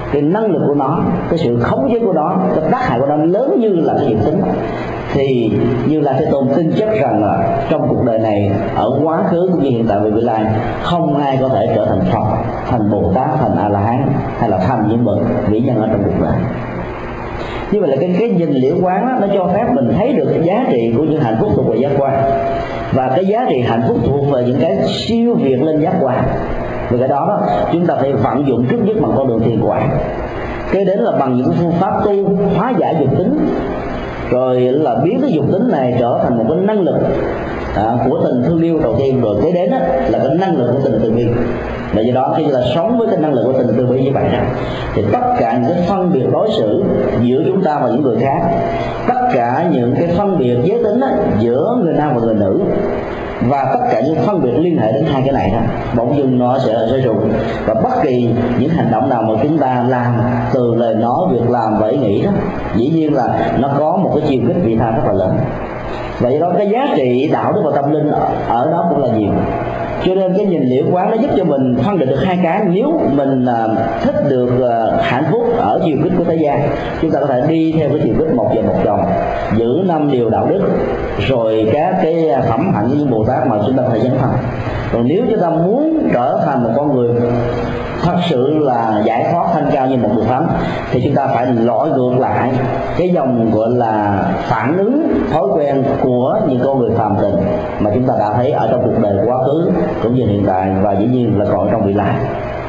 cái năng lực của nó, cái sự khống chế của nó, cái tác hại của nó lớn như là cái dục tính, thì Như Lai Thế Tôn tin chắc rằng là trong cuộc đời này, ở quá khứ cũng như hiện tại và vị lai, không ai có thể trở thành Phật, thành Bồ Tát, thành A La Hán, hay là thành những bậc vĩ nhân ở trong cuộc đời. Như vậy là cái, cái nhìn liễu quán đó, nó cho phép mình thấy được cái giá trị của những hạnh phúc thuộc về giác quan, và cái giá trị hạnh phúc thuộc về những cái siêu việt lên giác quan. Vì cái đó, đó chúng ta phải vận dụng trước nhất bằng con đường thiền quán, kế đến là bằng những phương pháp tu hóa giải dục tính, rồi là biến cái dục tính này trở thành một cái năng lực à, của tình thương yêu đầu tiên, rồi kế đến á, là cái năng lực của tình từ bi. Và do đó khi chúng ta sống với cái năng lực của tình từ bi như vậy đó, thì tất cả những cái phân biệt đối xử giữa chúng ta và những người khác, tất cả những cái phân biệt giới tính á, giữa người nam và người nữ, và tất cả những phân biệt liên hệ đến hai cái này đó, bỗng dưng nó sẽ rơi rụng. Và bất kỳ những hành động nào mà chúng ta làm, từ lời nói, việc làm và ý nghĩ đó, dĩ nhiên là nó có một cái chiều kích vị tha rất là lớn. Vậy đó, cái giá trị đạo đức và tâm linh ở đó cũng là nhiều. Cho nên cái nhìn liễu quán nó giúp cho mình phân định được hai cái. Nếu mình uh, thích được uh, hạnh phúc ở chiều kích của thế gian, chúng ta có thể đi theo cái chiều kích một vợ một chồng, giữ năm điều đạo đức, rồi các cái phẩm hạnh như Bồ Tát mà chúng ta có thể dấn thân. Còn nếu chúng ta muốn trở thành một con người thật sự là giải thoát thanh cao như một bậc thánh, thì chúng ta phải lỗi ngược lại cái dòng gọi là phản ứng thói quen của những con người phàm tình mà chúng ta đã thấy ở trong cuộc đời quá khứ cũng như hiện tại, và dĩ nhiên là còn trong vị lai.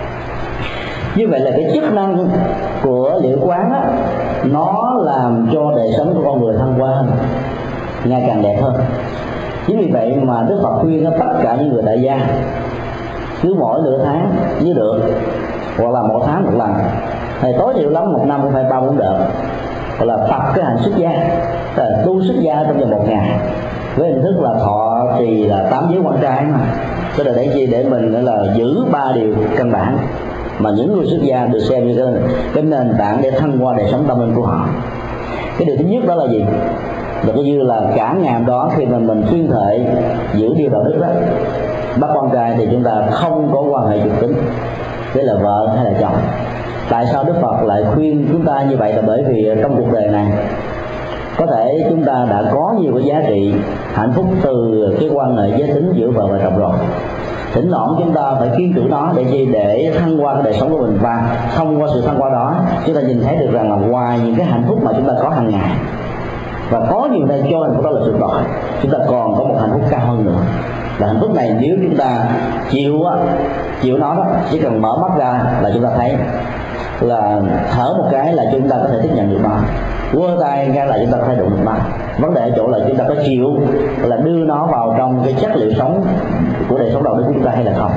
Như vậy là cái chức năng của liễu quán á, nó làm cho đời sống của con người thăng hoa hơn, ngày càng đẹp hơn. Chính vì vậy mà Đức Phật khuyên tất cả những người đại gia cứ mỗi nửa tháng nếu được, hoặc là một tháng một lần, hay tối thiểu lắm một năm cũng phải ba bốn đợt, hoặc là tập cái hành xuất gia, là tu xuất gia trong vòng một ngày, với hình thức là thọ trì là tám giới quan trai mà. Tức là để chi? Để mình là giữ ba điều căn bản mà những người xuất gia được xem như cái, cái nền tảng để thăng hoa đời sống tâm linh của họ. Cái điều thứ nhất đó là gì? Là coi như là cả ngày đó khi mà mình tuyên thệ giữ điều đạo đức đó, bắt con trai thì chúng ta không có quan hệ dục tính với là vợ hay là chồng. Tại sao Đức Phật lại khuyên chúng ta như vậy? Là bởi vì trong cuộc đời này có thể chúng ta đã có nhiều cái giá trị hạnh phúc từ cái quan hệ giới tính giữa vợ và chồng rồi. Thỉnh thoảng chúng ta phải kiên trì nó để chi? Để thăng hoa cái đời sống của mình, và thông qua sự thăng hoa đó chúng ta nhìn thấy được rằng là ngoài những cái hạnh phúc mà chúng ta có hàng ngày, và có nhiều nơi cho hạnh phúc đó là tuyệt vời, chúng ta còn có một hạnh phúc cao hơn nữa. Và hạnh phúc này nếu chúng ta chịu chịu nó đó, chỉ cần mở mắt ra là chúng ta thấy là thở một cái là chúng ta có thể tiếp nhận được nó, quơ tay ra là chúng ta có thể đụng được nó. Vấn đề ở chỗ là chúng ta có chịu là đưa nó vào trong cái chất liệu sống của đời sống đạo đức của chúng ta hay là không.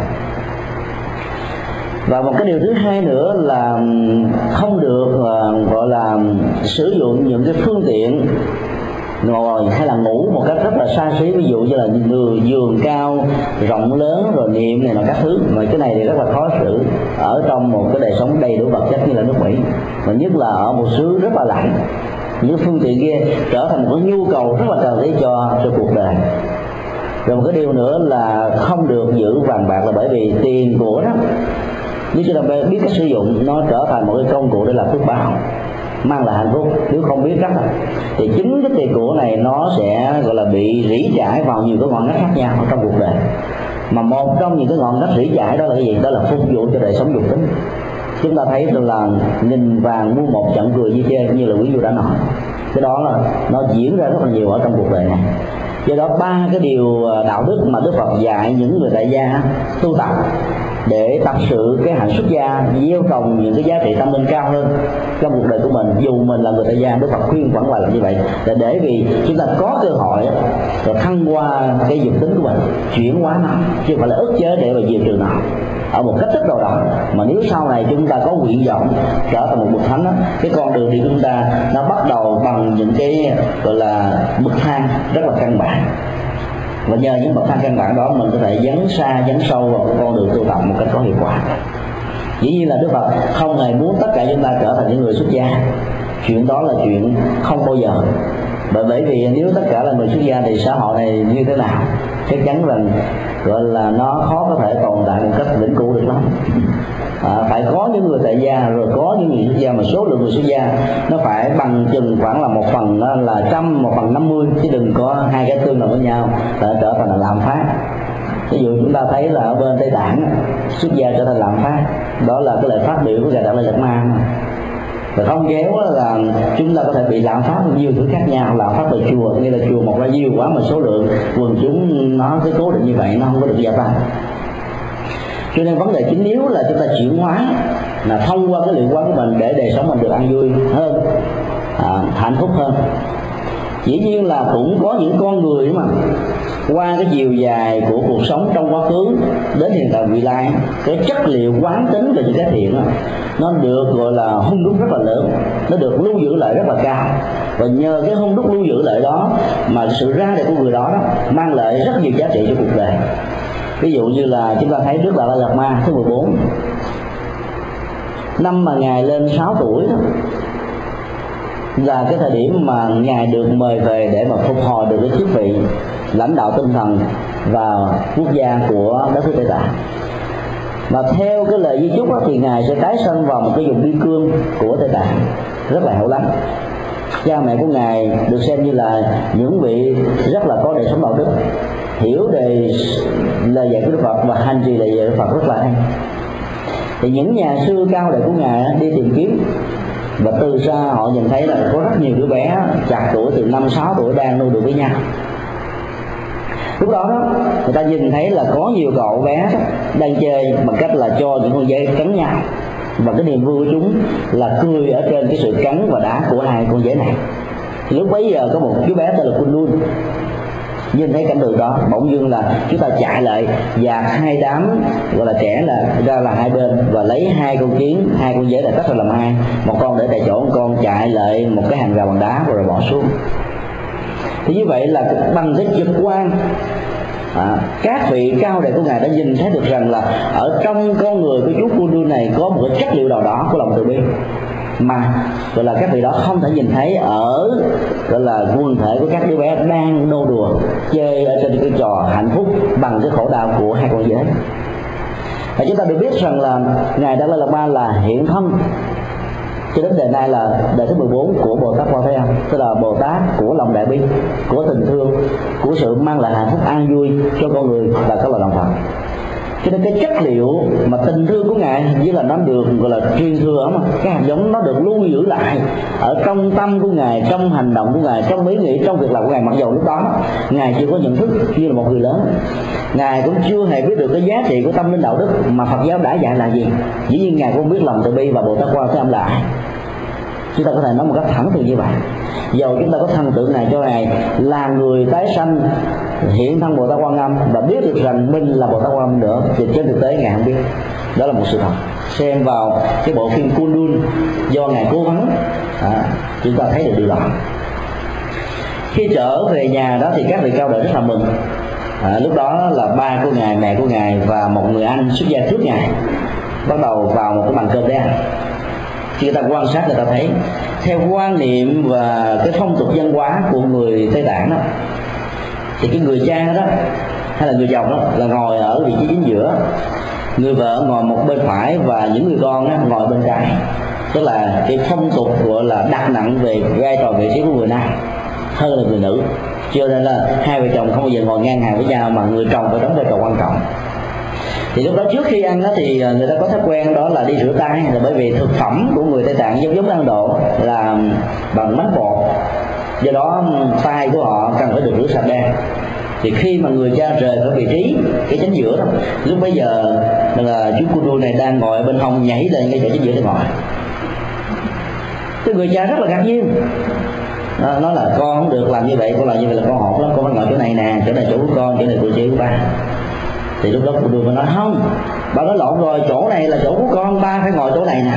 Và một cái điều thứ hai nữa là không được uh, gọi là sử dụng những cái phương tiện ngồi hay là ngủ một cách rất là xa xỉ, ví dụ như là người giường cao rộng lớn rồi niệm này là các thứ, mà cái này thì rất là khó xử ở trong một cái đời sống đầy đủ vật chất như là nước Mỹ, và nhất là ở một xứ rất là lạnh. Những phương tiện kia trở thành một cái nhu cầu rất là cần thiết cho cho cuộc đời. Rồi một cái điều nữa là không được giữ vàng bạc, là bởi vì tiền của đó, nếu chúng ta biết cách sử dụng, nó trở thành một cái công cụ để làm phước báo, mang lại hạnh phúc. Nếu không biết cách thì chính cái tiền của này nó sẽ gọi là bị rỉ chải vào nhiều cái ngọn ngách khác nhau ở trong cuộc đời. Mà một trong những cái ngọn ngách rỉ chải đó là cái gì? Đó là phục vụ cho đời sống dục tính. Chúng ta thấy là nghìn vàng mua một trận cười như trên, như là quý vị đã nói, cái đó là nó diễn ra rất là nhiều ở trong cuộc đời này. Do đó ba cái điều đạo đức mà Đức Phật dạy những người tại gia tu tập để thật sự cái hạnh xuất gia gieo trồng những cái giá trị tâm linh cao hơn trong cuộc đời của mình, dù mình là người tại gia, Đức Phật khuyên vẫn là làm như vậy, là để vì chúng ta có cơ hội rồi thăng hoa cái dục tính của mình, chuyển hóa nó, chứ không phải là ức chế để mà diệt trừ nó ở một cách thức nào đó. Mà nếu sau này chúng ta có nguyện vọng trở thành một bậc thánh đó, cái con đường đi chúng ta nó bắt đầu bằng những cái gọi là bậc thang rất là căn bản, và nhờ những bậc thang căn bản đó mình có thể dấn xa dấn sâu vào con đường tu tập một cách có hiệu quả. Dĩ nhiên là Đức Phật không hề muốn tất cả chúng ta trở thành những người xuất gia, chuyện đó là chuyện không bao giờ. Bởi bởi vì nếu tất cả là người xuất gia thì xã hội này như thế nào? Chắc chắn rằng gọi là nó khó có thể tồn tại một cách vĩnh cửu được lắm. À, phải có những người tại gia rồi có những người xuất gia, mà số lượng người xuất gia nó phải bằng chừng khoảng là một phần là trăm, một phần năm mươi, chứ đừng có hai cái tương đồng với nhau để trở thành là lạm phát. Ví dụ chúng ta thấy là ở bên Tây Tạng xuất gia trở thành lạm phát, đó là cái lời phát biểu của Ngài Đạt Lai Lạt Ma. Và không khéo là chúng ta có thể bị lạm phát nhiều thứ khác nhau. Lạm phát về chùa, nghĩa là chùa một ra nhiều quá mà số lượng quần chúng nó cứ cố định như vậy, nó không có được gia tăng. Cho nên vấn đề chính yếu là chúng ta chuyển hóa, là thông qua cái luyện hóa của mình để đời sống mình được an vui hơn, à, hạnh phúc hơn. Dĩ nhiên là cũng có những con người mà qua cái chiều dài của cuộc sống trong quá khứ đến hiện tại vị lai, cái chất liệu quán tính về những cái thiện nó được gọi là hung đúc rất là lớn, nó được lưu giữ lại rất là cao, và nhờ cái hung đúc lưu giữ lại đó mà sự ra đời của người đó, đó mang lại rất nhiều giá trị cho cuộc đời. Ví dụ như là chúng ta thấy Đức Đạt Lai Lạt Ma thứ mười bốn, năm mà Ngài lên sáu tuổi đó, là cái thời điểm mà Ngài được mời về để mà phục hồi được cái chức vị lãnh đạo tinh thần và quốc gia của đất nước Tây Tạng. Và theo cái lời di chúc đó, thì Ngài sẽ tái sanh vào một cái vùng biên cương của Tây Tạng rất là hẻo lánh. Cha mẹ của Ngài được xem như là những vị rất là có đời sống đạo đức, hiểu về lời dạy của Đức Phật và hành trì lời dạy của Đức Phật rất là hay. Thì những nhà sư cao đệ của Ngài đi tìm kiếm, và từ xa họ nhìn thấy là có rất nhiều đứa bé chạc tuổi từ năm sáu tuổi đang nuôi được với nhau. Lúc đó đó người ta nhìn thấy là có nhiều cậu bé đang chơi bằng cách là cho những con dế cắn nhau, và cái niềm vui của chúng là cười ở trên cái sự cắn và đá của hai con dế này. Thì lúc bấy giờ có một đứa bé tên là Kundun nhìn thấy cảnh tượng đó, bỗng dưng là chúng ta chạy lại dạt hai đám gọi là trẻ là ra là hai bên, và lấy hai con kiến, hai con dế để tách ra làm hai, một con để tại chỗ, một con chạy lại một cái hàng rào bằng đá rồi bỏ xuống. Thì như vậy là bằng cái trực quan, à, các vị cao đệ của Ngài đã nhìn thấy được rằng là ở trong con người của chú Kundun này có một cái chất liệu nào đó của lòng từ bi mà gọi là các vị đó không thể nhìn thấy ở gọi là quần thể của các đứa bé đang nô đùa chơi ở trên cái trò hạnh phúc bằng cái khổ đau của hai con dế. Và chúng ta được biết rằng là Ngài Đạt Lai Lạt Ma là hiện thân cho đến đời nay là đời thứ mười bốn của Bồ Tát Quan Thế Âm, tức là Bồ Tát của lòng đại bi, của tình thương, của sự mang lại hạnh phúc an vui cho con người và các loài động vật. Cho nên cái chất liệu mà tình thương của Ngài như là nó được gọi là truyền thừa, mà cái hạt giống nó được lưu giữ lại ở trong tâm của Ngài, trong hành động của Ngài, trong ý nghĩ, trong việc làm của Ngài. Mặc dù lúc đó Ngài chưa có nhận thức như là một người lớn, Ngài cũng chưa hề biết được cái giá trị của tâm linh đạo đức mà Phật giáo đã dạy là gì. Dĩ nhiên Ngài cũng biết lòng từ bi và Bồ Tát Quan Thế Âm là ai. Chúng ta có thể nói một cách thẳng thừng như vậy. Dầu chúng ta có thần tượng này cho Ngài là người tái sanh hiện thân Bồ Tát Quan Âm và biết được rằng mình là Bồ Tát Quan Âm nữa, thì trên thực tế Ngài không biết. Đó là một sự thật. Xem vào cái bộ phim Kundun do Ngài cố vấn, à, chúng ta thấy được điều đó. Khi trở về nhà đó thì các vị cao đệ rất là mừng. À, lúc đó là ba của Ngài, mẹ của Ngài và một người anh xuất gia trước Ngài bắt đầu vào một cái bàn cơm để ăn. Khi người ta quan sát, người ta thấy theo quan niệm và cái phong tục văn hóa của người Tây Tạng đó, thì cái người cha đó hay là người chồng đó là ngồi ở vị trí chính giữa, người vợ ngồi một bên phải và những người con đó ngồi bên trái. Tức là cái phong tục gọi là đặt nặng về vai trò vị trí của người nam hơn là người nữ. Cho nên là hai vợ chồng không bao giờ ngồi ngang hàng với nhau, mà người chồng phải đóng vai trò quan trọng. Thì lúc đó trước khi ăn đó thì người ta có thói quen đó là đi rửa tay, là bởi vì thực phẩm của người Tây Tạng giống giống Ấn Độ là bằng bánh bột, do đó tay của họ cần phải được rửa sạch đen. Thì khi mà người cha rời khỏi vị trí cái chính giữa đó, lúc bấy giờ là chú Kundun này đang ngồi ở bên hông, nhảy lên cái chỗ chính giữa để ngồi. Cái người cha rất là ngạc nhiên, nó nói là con không được làm như vậy, con làm như vậy là con hột lắm, con phải ngồi chỗ này nè, chỗ này chỗ của con, chỗ này của chị của ba. Thì lúc đó Kundun mới nói không, bà nói lộn rồi, chỗ này là chỗ của con, ba phải ngồi chỗ này nè.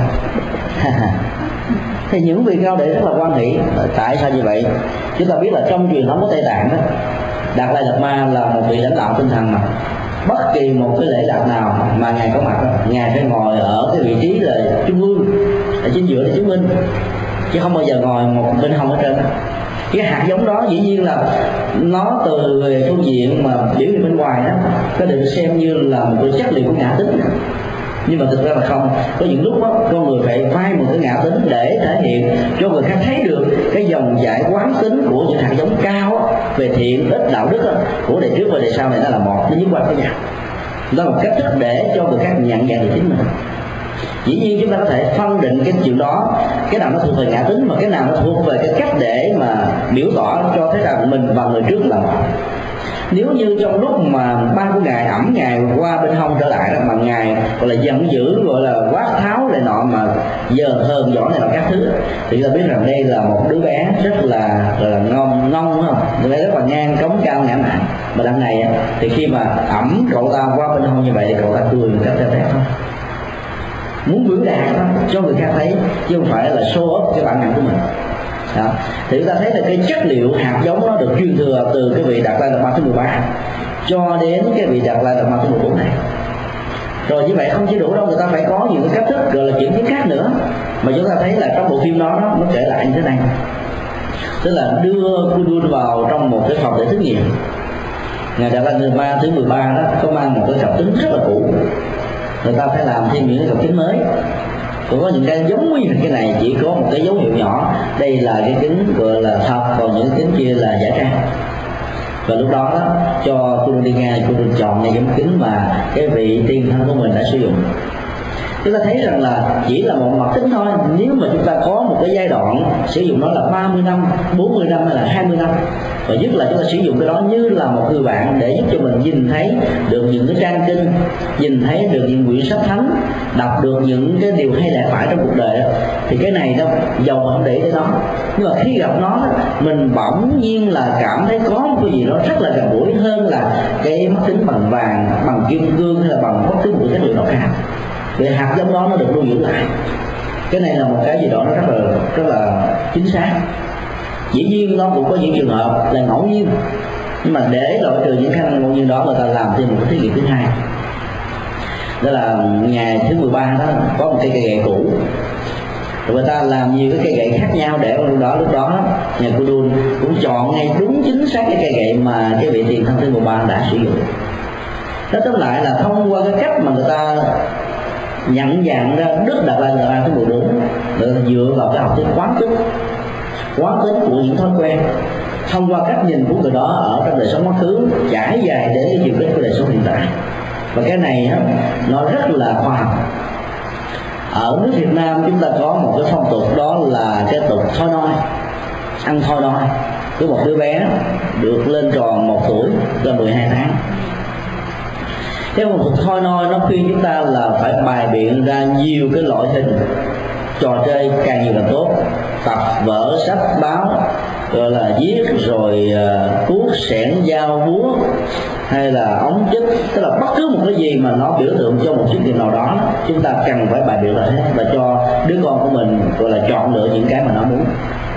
Thì những vị cao đệ rất là quan hỷ. Tại sao như vậy? Chúng ta biết là trong truyền thống của Tây Tạng đó, Đạt Lai Lạt Ma là một vị lãnh đạo tinh thần, mà bất kỳ một cái lễ lạc nào mà Ngài có mặt đó, Ngài phải ngồi ở cái vị trí là trung ương, ở chính giữa để chứng minh, chứ không bao giờ ngồi một bên hông ở trên đó. Cái hạt giống đó dĩ nhiên là nó từ phương diện mà biểu hiện bên ngoài đó có được xem như là một cái chất liệu của ngã tính, nhưng mà thực ra là không. Có những lúc đó, con người phải vay một cái ngã tính để thể hiện cho người khác thấy được cái dòng chảy quán tính của những hạt giống cao về thiện ích đạo đức của đời trước và đời sau này nó là một, nó dính quanh với nhau. Đó là một cách thức để cho người khác nhận dạng được chính mình. Dĩ nhiên chúng ta có thể phân định cái chuyện đó, cái nào nó thuộc về ngã tính và cái nào nó thuộc về cái cách để mà biểu tỏ cho thấy rằng mình và người trước là một. Nếu như trong lúc mà ba của ngài ẩm ngài qua bên hông trở lại đó, mà ngài gọi là giận dữ, gọi là quát tháo này nọ, mà giờ hơn võ này nọ các thứ, thì chúng ta biết rằng đây là một đứa bé rất là gọi là ngon ngon đúng không? Đứa bé rất là ngang cống cao ngã mạn. Mà đằng này thì khi mà ẩm cậu ta qua bên hông như vậy thì cậu ta cười một cách theo phép thôi, muốn biểu đạt đó cho người khác thấy, chứ không phải là show off cái bản năng của mình. Đó. Thì chúng ta thấy là cái chất liệu hạt giống nó được truyền thừa từ cái vị Đạt Lai Lạt Ma thứ mười ba cho đến cái vị Đạt Lai Lạt Ma thứ mười bốn này. Rồi như vậy không chỉ đủ đâu, người ta phải có những cái cách thức gọi là chuyển biến khác nữa, mà chúng ta thấy là trong bộ phim đó nó kể lại như thế này. Tức là đưa Kundun vào trong một cái phòng để thí nghiệm. Ngài Đạt Lai Lạt Ma thứ mười ba đó có mang một cái cặp kính rất là cũ, người ta phải làm thêm những cái cặp kính mới. Còn có những cái giống như cái này chỉ có một cái dấu hiệu nhỏ, đây là cái kính gọi là thật, còn những kính kia là giả trang. Và lúc đó, đó cho Kundun đi ngay, Kundun chọn ngay giống kính mà cái vị tiên thân của mình đã sử dụng. Chúng ta thấy rằng là chỉ là một mặt kính thôi, nếu mà chúng ta có một cái giai đoạn sử dụng nó là ba mươi năm, bốn mươi năm hay là hai mươi năm, và nhất là chúng ta sử dụng cái đó như là một người bạn để giúp cho mình nhìn thấy được những cái trang kinh, nhìn thấy được những quyển sách thánh, đọc được những cái điều hay lẽ phải trong cuộc đời đó, thì cái này nó giàu mà không để ý tới nó. Nhưng mà khi gặp nó, mình bỗng nhiên là cảm thấy có một cái gì đó rất là gần gũi hơn là cái mắt kính bằng vàng, bằng kim cương hay là bằng bất cứ một cái chất liệu nào khác. Vì hạt giống đó nó được nuôi dưỡng lại. Cái này là một cái gì đó nó rất là rất là chính xác. Dĩ nhiên nó cũng có những trường hợp là ngẫu nhiên, nhưng mà để loại trừ những khả năng ngẫu nhiên đó, người ta làm thêm một cái thí nghiệm thứ hai. Đó là ngày thứ mười ba đó có một cây cây gậy cũ, rồi người ta làm nhiều cái cây gậy khác nhau để lúc đó lúc đó nhà Kundun cũng chọn ngay đúng chính xác cái cây gậy mà cái vị tiền thân thứ mười ba đã sử dụng. Nói tóm lại là thông qua cái cách mà người ta nhận dạng ra Đức Đạt Lai Lạt Ma thứ mười bốn, người ta dựa vào cái học thuyết quán tính, quán tính của những thói quen, thông qua cách nhìn của người đó ở trong đời sống quá khứ trải dài đến cái chiều kích của đời sống hiện tại. Và cái này á, nó rất là khoa học. Ở nước Việt Nam chúng ta có một cái phong tục, đó là cái tục thôi nôi, ăn thôi nôi. Với một đứa bé được lên tròn một tuổi là mười hai tháng. Cái phong tục thôi nôi nó khuyên chúng ta là phải bày biện ra nhiều cái loại hình trò chơi càng nhiều càng tốt, tập vở sách báo, gọi là viết rồi uh, cuốc xẻng dao búa hay là ống chích, tức là bất cứ một cái gì mà nó biểu tượng cho một chức nghiệp nào đó, chúng ta cần phải bày biện ra hết và cho đứa con của mình gọi là chọn lựa những cái mà nó muốn.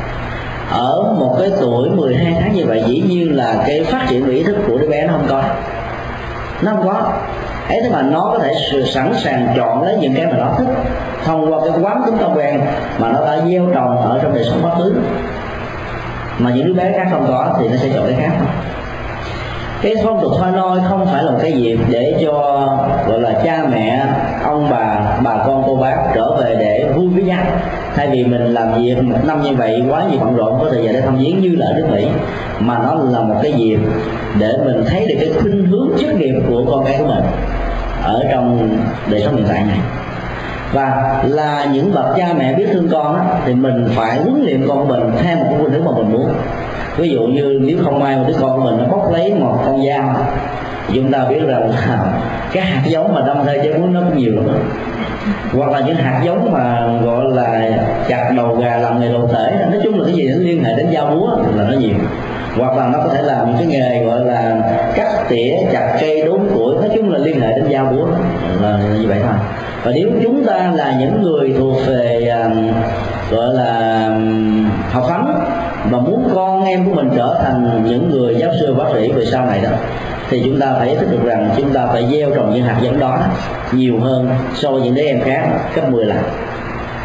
Ở một cái tuổi mười hai tháng như vậy, dĩ nhiên là cái phát triển về ý thức của đứa bé nó không có, nó không có ấy, thế mà nó có thể sẵn sàng chọn lấy những cái mà nó thích thông qua cái quán tính thói quen mà nó đã gieo trồng ở trong đời sống quá khứ, mà những đứa bé khác không có thì nó sẽ chọn cái khác. Cái phong tục thôi nôi không phải là một cái dịp để cho gọi là cha mẹ, ông bà, bà con cô bác trở về để vui với nhau, thay vì mình làm việc một năm như vậy quá nhiều bận rộn, có thời gian để thăm viếng như là ở nước Mỹ, mà nó là một cái dịp để mình thấy được cái khuynh hướng chức nghiệp của con cái của mình ở trong đời sống hiện tại này. Và là những bậc cha mẹ biết thương con á, thì mình phải huấn luyện con của mình theo một cái khuynh hướng mà mình muốn. Ví dụ như nếu không may một đứa con của mình nó bóc lấy một con dao, thì chúng ta biết rằng cái hạt giống mà đâm thây chế muốn nó cũng nhiều lắm. Hoặc là những hạt giống mà gọi là chặt đầu gà làm nghề đồ thể, nói chung là cái gì nó liên hệ đến dao búa là nó nhiều. Hoặc là nó có thể làm những cái nghề gọi là cắt tỉa, chặt cây, đốn củi, nói chung là liên hệ đến dao búa là, là như vậy thôi. Và nếu chúng ta là những người thuộc về um, gọi là um, học thánh và muốn con em của mình trở thành những người giáo sư bác sĩ về sau này đó, thì chúng ta phải ý thức được rằng chúng ta phải gieo trồng những hạt giống đó nhiều hơn so với những đứa em khác gấp mười lần.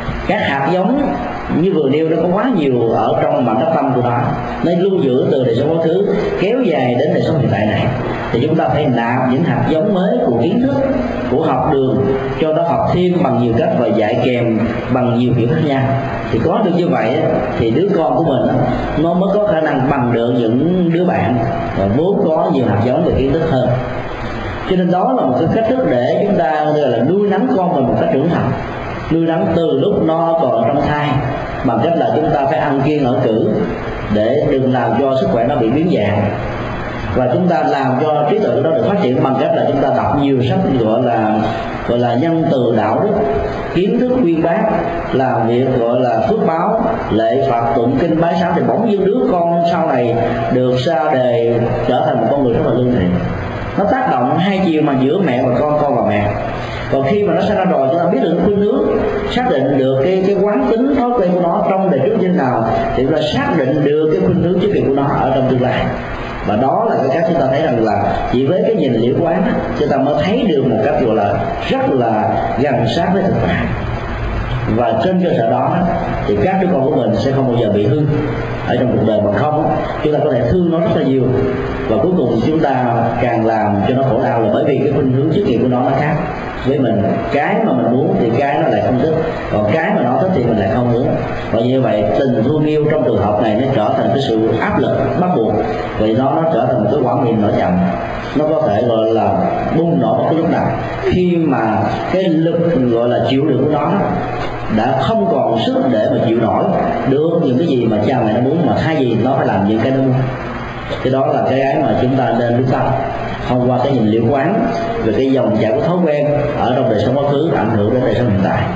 Các hạt giống như vừa nêu nó có quá nhiều ở trong mảnh đất tâm của nó, nó lưu giữ từ đời sống quá khứ kéo dài đến đời sống hiện tại này. Thì chúng ta phải nạp những hạt giống mới của kiến thức, của học đường, cho nó học thêm bằng nhiều cách và dạy kèm bằng nhiều kiểu khác nhau. Thì có được như vậy thì đứa con của mình nó mới có khả năng bằng được những đứa bạn vốn có nhiều hạt giống về kiến thức hơn. Cho nên đó là một cái cách thức để chúng ta gọi là nuôi nấng con mình một cách trưởng thành, nuôi nấng từ lúc nó còn trong thai, bằng cách là chúng ta phải ăn kiêng ở cử để đừng làm cho sức khỏe nó bị biến dạng, và chúng ta làm cho trí tuệ của nó được phát triển bằng cách là chúng ta đọc nhiều sách gọi là gọi là nhân từ đạo đức, kiến thức uyên bác, làm việc gọi là phước báo, lễ Phật, tụng kinh bái sám, thì bỗng nhiên đứa con sau này được ra đề trở thành một con người rất là lương thiện. Nó tác động hai chiều mà giữa mẹ và con, con và mẹ. Còn khi mà nó sinh ra rồi, chúng ta biết được khuynh hướng, xác định được cái cái quán tính thói quen của nó trong đời trước như thế nào, thì chúng ta xác định được cái khuynh hướng chức nghiệp của nó ở trong tương lai. Và đó là cái cách chúng ta thấy rằng là chỉ với cái nhìn liễu quán chúng ta mới thấy được một cách gọi là rất là gần sát với thực tại. Và trên cơ sở đó thì các đứa con của mình sẽ không bao giờ bị hư ở trong cuộc đời, bằng không chúng ta có thể thương nó rất là nhiều, và cuối cùng chúng ta càng làm cho nó khổ đau, là bởi vì cái khuynh hướng chức nghiệp của nó nó khác với mình. Cái mà mình muốn thì cái nó lại không thích, còn cái mà nó thích thì mình lại không muốn. Và như vậy tình thương yêu trong trường hợp này nó trở thành cái sự áp lực bắt buộc, vì nó nó trở thành một cái quả mìn nổi chậm, nó có thể gọi là bung nổ bất cứ lúc nào. Khi mà cái lực gọi là chịu đựng của nó đã không còn sức để mà chịu nổi được những cái gì mà cha mẹ nó muốn, mà thay vì nó phải làm những cái nó muốn. Cái đó là cái ấy mà chúng ta nên lưu tâm thông qua cái nhìn liễu quán về cái dòng chảy của thói quen ở trong đời sống quá khứ ảnh hưởng đến đời sống hiện tại.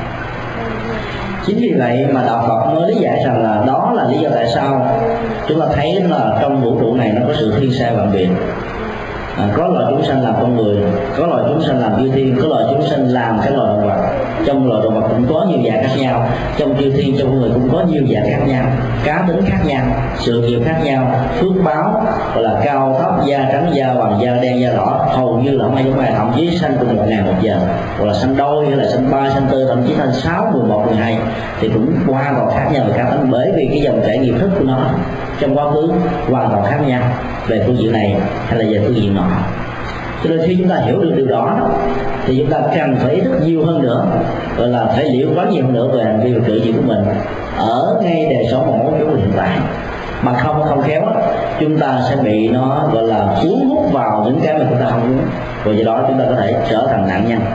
Chính vì vậy mà đạo Phật mới lý giải rằng là đó là lý do tại sao chúng ta thấy là trong vũ trụ này nó có sự thiên sai vạn biệt. À, có loài chúng sanh làm con người, có loài chúng sanh làm chư thiên, có loài chúng sanh làm các loài động vật. Trong loài động vật cũng có nhiều dạng khác nhau, trong chư thiên, trong con người cũng có nhiều dạng khác nhau, cá tính khác nhau, sự nghiệp khác nhau, phước báo gọi là cao thấp, da trắng, da vàng, da đen, da đỏ, hầu như là không ai giống ai, thậm chí sanh cùng một ngày một giờ, hoặc là sanh đôi, hay là sanh ba, sanh tư, thậm chí sanh sáu, mười một, mười hai, thì cũng hoàn toàn khác nhau về cá tính, bởi vì cái dòng chảy nghiệp thức của nó trong quá khứ hoàn toàn khác nhau về phương diện này hay là về phương diện nọ. Cho nên khi chúng ta hiểu được điều đó thì chúng ta cần phải ý thức nhiều hơn nữa, gọi là phải liễu quán nhiều hơn nữa về hành vi và cử chỉ của mình ở ngay đời sống một mối chủ hiện tại. Mà không không khéo chúng ta sẽ bị nó gọi là cuốn hút vào những cái mà chúng ta không muốn, và do đó chúng ta có thể trở thành nạn nhân.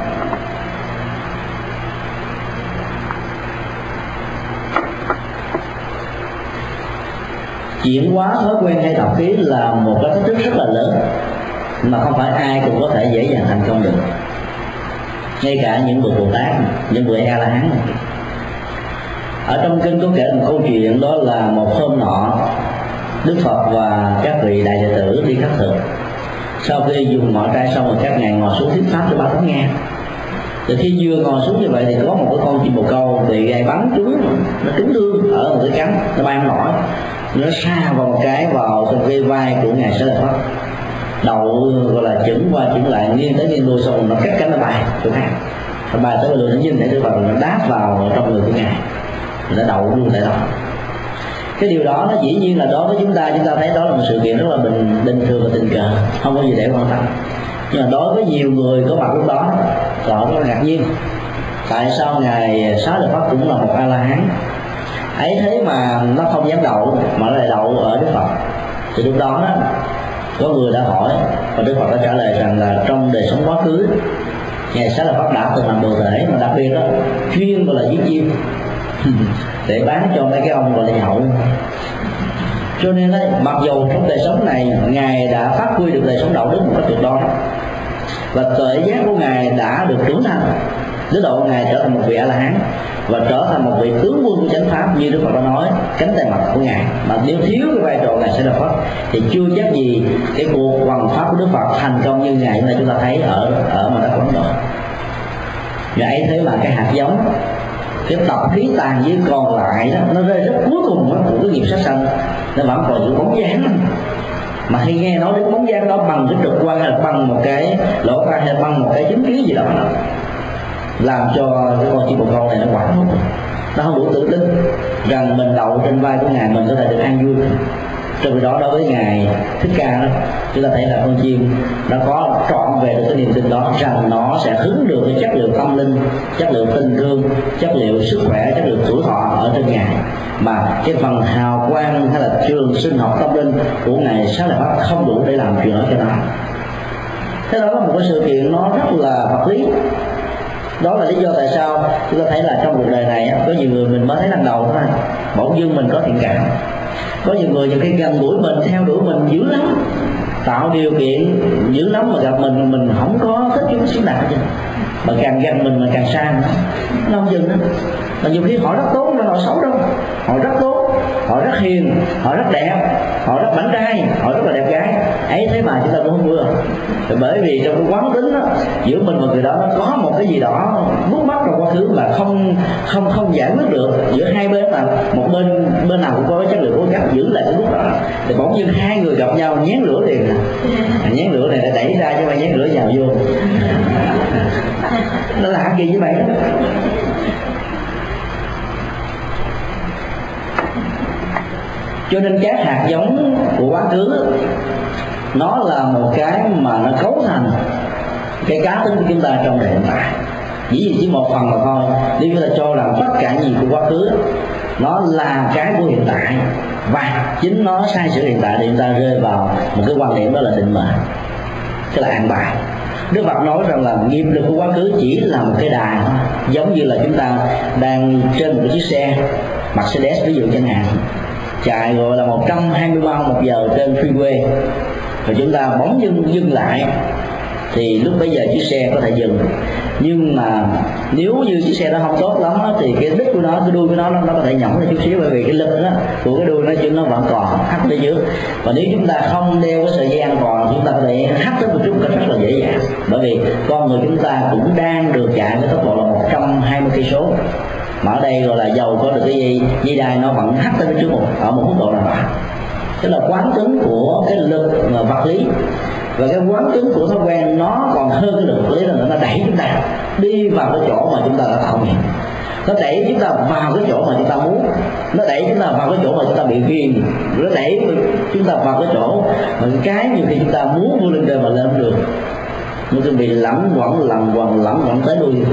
Chuyển hóa thói quen hay tập khí là một cái thách thức rất là lớn mà không phải ai cũng có thể dễ dàng thành công được, ngay cả những bậc Bồ Tát, những vị A La Hán. Ở trong kinh có kể một câu chuyện, đó là một hôm nọ Đức Phật và các vị đại đệ tử đi khất thực. Sau khi dùng mọi trai xong rồi các ngài ngồi xuống thuyết pháp cho ba tánh nghe. Thì khi vừa ngồi xuống như vậy thì có một cái con chim bồ câu bị gai bắn trúng, nó trúng thương ở một cái cánh, nó bay không nổi, nó sa vào một cái vào trong cái vai của ngài Xá Lợi Phất, đầu gọi là chững qua chững lại, nghiêng tới nghiêng lui, xong nó cắt cánh nó bay chỗ khác, nó bay tới bên nó nhìn thấy Đức Phật, nó đáp vào trong người của ngài, nó đậu luôn tại đó. Cái điều đó nó dĩ nhiên là đối với chúng ta chúng ta thấy đó là một sự kiện rất là bình bình thường và tình cờ, không có gì để quan tâm. Nhưng mà đối với nhiều người có mặt lúc đó, họ rất là ngạc nhiên, tại sao ngài Xá Lợi Phất cũng là một A La Hán ấy thế mà nó không dám đậu mà nó lại đậu ở Đức Phật. Thì lúc đó có người đã hỏi và Đức Phật đã trả lời rằng là trong đời sống quá khứ ngài Xá Lợi Phất đã từng làm bồ tể, mà đặc biệt đó chuyên gọi là giết chim để bán cho mấy cái ông gọi là nhậu. Cho nên đấy, mặc dù trong đời sống này ngài đã phát huy được đời sống đạo đức một cách tuyệt đối, và tuệ giác của ngài đã được trưởng thành đến độ ngài trở thành một vị A La Hán và trở thành một vị tướng quân của chánh pháp như Đức Phật đã nói, cánh tay mặt của ngài. Mà nếu thiếu cái vai trò ngài sẽ là Phật thì chưa chắc gì cái cuộc hoằng pháp của Đức Phật thành công như ngày hôm nay chúng ta thấy ở ở mà đất Ấn Độ. Và ấy thế mà cái hạt giống, cái tập khí tàn dư còn lại đó, nó rơi rất cuối cùng đó, của cái nghiệp sát sanh, nó vẫn còn giữ bóng dáng. Mà khi nghe nói đến bóng dáng đó bằng cái trực quan hay là bằng một cái lỗ tai hay bằng một cái chứng kiến gì đó, nó làm cho cái con chim bồ câu này nó quảng hốt. nó không đủ tự tin rằng mình đậu trên vai của Ngài mình có thể được an vui. Trong khi đó đối với Ngài Thích Ca đó, chúng ta thấy là con chim nó có trọn về được cái niềm tin đó, rằng nó sẽ hứng được cái chất liệu tâm linh, chất liệu tình thương, chất liệu sức khỏe, chất liệu tuổi thọ ở trên Ngài, mà cái phần hào quang hay là trường sinh học tâm linh của Ngài Xá Lợi Pháp không đủ để làm chuyện đó cho nó. Thế đó là một cái sự kiện nó rất là vật lý. Đó là lý do tại sao chúng ta thấy là trong cuộc đời này có nhiều người mình mới thấy lần đầu thôi, bỗng dưng mình có thiện cảm. Có nhiều người nhiều khi gần gũi mình, theo đuổi mình dữ lắm, tạo điều kiện dữ lắm, mà gặp mình mình không có thích chút xíu nào chứ, mà càng gần mình mà càng xa nữa, nó không dừng nữa. Mà nhiều khi họ rất tốt, nó họ xấu đâu, họ rất tốt, họ rất hiền, họ rất đẹp, họ rất bảnh trai, họ rất là đẹp gái, ấy thế mà chúng ta cũng không mưa. Bởi vì trong cái quán tính đó, giữa mình và người đó nó có một cái gì đó vướng mắc trong quá khứ mà không không không giải quyết được giữa hai bên, mà một bên bên nào cũng có cái chất liệu cố gắng giữ lại cái lúc đó, thì bỗng nhiên hai người gặp nhau nhén lửa liền. Nhén lửa này đẩy ra chứ mà nhén lửa vào vô. Nó lạ kỳ như vậy đó. Cho nên các hạt giống của quá khứ nó là một cái mà nó cấu thành cái cá tính của chúng ta trong đời hiện tại. Chỉ vì chỉ một phần mà thôi, nếu chúng ta cho rằng tất cả gì của quá khứ nó là cái của hiện tại và chính nó sai sự hiện tại, thì chúng ta rơi vào một cái quan điểm đó là định mệnh, tức là an bài. Đức Phật nói rằng là nghiệp lực của quá khứ chỉ là một cái đài, giống như là chúng ta đang trên một chiếc xe Mercedes ví dụ chẳng hạn, chạy gọi là một trăm hai mươi mile một giờ trên freeway, và chúng ta bỗng dưng dừng lại, thì lúc bấy giờ chiếc xe có thể dừng. Nhưng mà nếu như chiếc xe nó không tốt lắm đó, thì cái đít của nó, cái đuôi của nó nó có thể nhỏng lên chút xíu, bởi vì cái lực đó của cái đuôi nó chứ nó vẫn còn hắt lên dưới. Và nếu chúng ta không đeo cái sợi dây an toàn, chúng ta có thể hắt tới một chút rất là dễ dàng, bởi vì con người chúng ta cũng đang được chạy với tốc độ là một trăm hai mươi cây số, mà ở đây gọi là dầu có được cái dây dây đai nó vẫn hắt tới trước một ở một mức độ nào đó. Tức là quán tính của cái lực vật lý và cái quán tính của thói quen nó còn hơn cái lực vật lý, là nó đẩy chúng ta đi vào cái chỗ mà chúng ta đã tạo nghiệp, nó đẩy chúng ta vào cái chỗ mà chúng ta muốn, nó đẩy chúng ta vào cái chỗ mà chúng ta bị ghiền, nó đẩy chúng ta vào cái chỗ mà cái nhiều khi chúng ta muốn vươn lên trời mà lên được, nhưng tôi bị lẳng quẩn lẳng quẩn lẳng quẩn tới đuôi.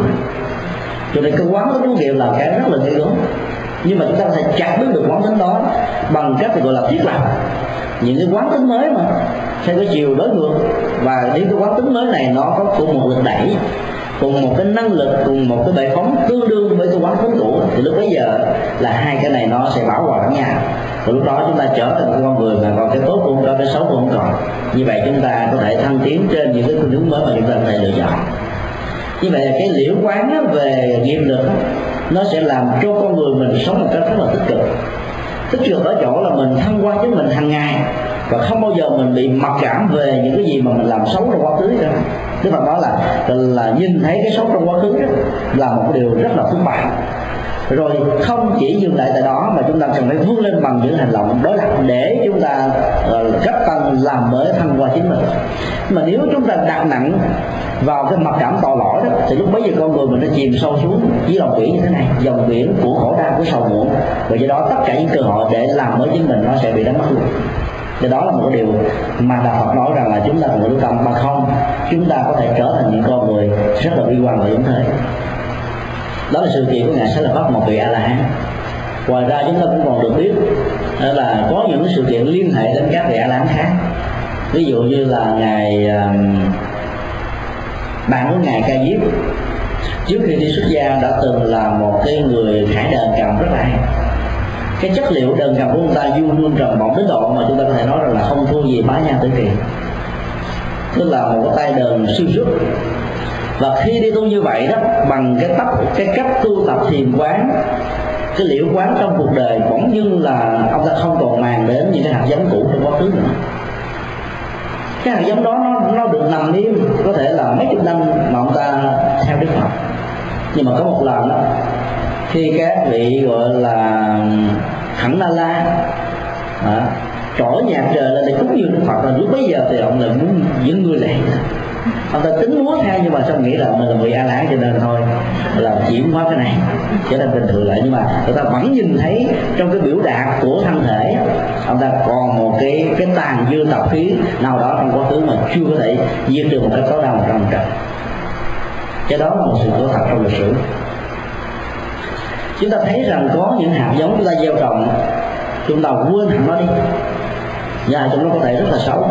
Cho nên cái quán tính của nghiệp là cái rất là ghê gớm, nhưng mà chúng ta có thể chặt đứt được quán tính đó bằng cách gọi là thiết lập những cái quán tính mới mà theo cái chiều đối ngược. Và những cái quán tính mới này nó có cùng một lực đẩy, cùng một cái năng lực, cùng một cái bệ phóng tương đương với cái quán tính cũ, thì lúc bấy giờ là hai cái này nó sẽ bảo hòa lẫn nhau. Và lúc đó chúng ta trở thành một con người mà còn cái tốt cũng không có, cái xấu cũng không còn. Như vậy chúng ta có thể thăng tiến trên những cái khuynh hướng mới mà chúng ta có thể lựa chọn. Như vậy là cái liễu quán về nghiệp lực nó sẽ làm cho con người mình sống một cách rất là tích cực. Tích cực ở chỗ là mình thăng hoa với mình hàng ngày, và không bao giờ mình bị mặc cảm về những cái gì mà mình làm xấu trong quá khứ nữa. Tức là nói là là nhìn thấy cái xấu trong quá khứ đó là một cái điều rất là phức tạp. Rồi không chỉ dừng lại tại đó, mà chúng ta cần phải vươn lên bằng những hành động đối lập để chúng ta uh, cấp tăng làm mới thăng hoa chính mình. Mà nếu chúng ta đặt nặng vào cái mặc cảm tội lỗi đó, thì lúc bấy giờ con người mình nó chìm sâu xuống dưới dòng biển như thế này, dòng biển của khổ đau, của sầu muộn, và do đó tất cả những cơ hội để làm mới chính mình nó sẽ bị đánh mất luôn. Thì đó là một cái điều mà Đạo Phật nói rằng là chúng ta cần lưu tâm, bằng không chúng ta có thể trở thành những con người rất là bi quan và yếu thế. Đó là sự kiện của Ngài Xá Lợi Pháp, một vị A La Hán. Ngoài ra chúng ta cũng còn được biết là có những sự kiện liên hệ đến các vị A La Hán khác. Ví dụ như là ngài bạn của ngài Ca Diếp, trước khi đi xuất gia đã từng là một cái người khải đờn cầm rất là hay. Cái chất liệu đờn cầm của ông ta luôn luôn trầm bổng đến độ mà chúng ta có thể nói rằng là không thua gì Bá Nha Tử Kỳ, tức là một cái tay đờn xuyên suốt. Và khi đi tu như vậy đó, bằng cái tấp cái cách tu tập thiền quán, cái liễu quán trong cuộc đời, bỗng dưng là ông ta không còn màng đến những cái hạt giống cũ trong quá khứ nữa. Cái hạt giống đó nó, nó được nằm im có thể là mấy chục năm mà ông ta theo Đức Phật. Nhưng mà có một lần đó, khi các vị gọi là Hẳn Na La à, trỗi nhạc trời lên để cúng dường Đức Phật, là lúc bấy giờ thì ông là muốn những người lệ Ông ta tính múa theo nhưng mà xong nghĩ là mình là vị A La Hán cho nên thôi là chuyển hóa cái này trở thành bình thường lại. Nhưng mà người ta vẫn nhìn thấy trong cái biểu đạt của thân thể ông ta còn một cái cái tàn dư tập khí nào đó trong quá khứ mà chưa có thể diệt được một cách tối đa một trăm phần trăm. Cái đó là một sự có thật trong lịch sử. Chúng ta thấy rằng có những hạt giống chúng ta gieo trồng, chúng ta quên hẳn nó đi, và trong nó có thể rất là xấu,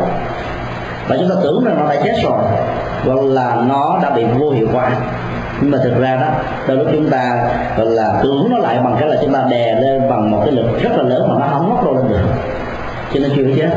và chúng ta tưởng rằng nó đã chết rồi hoặc là nó đã bị vô hiệu quả. Nhưng mà thực ra đó, đôi lúc chúng ta gọi là tưởng nó lại bằng cái là chúng ta đè lên bằng một cái lực rất là lớn mà nó không ngóc đâu lên được, cho nên chưa chết.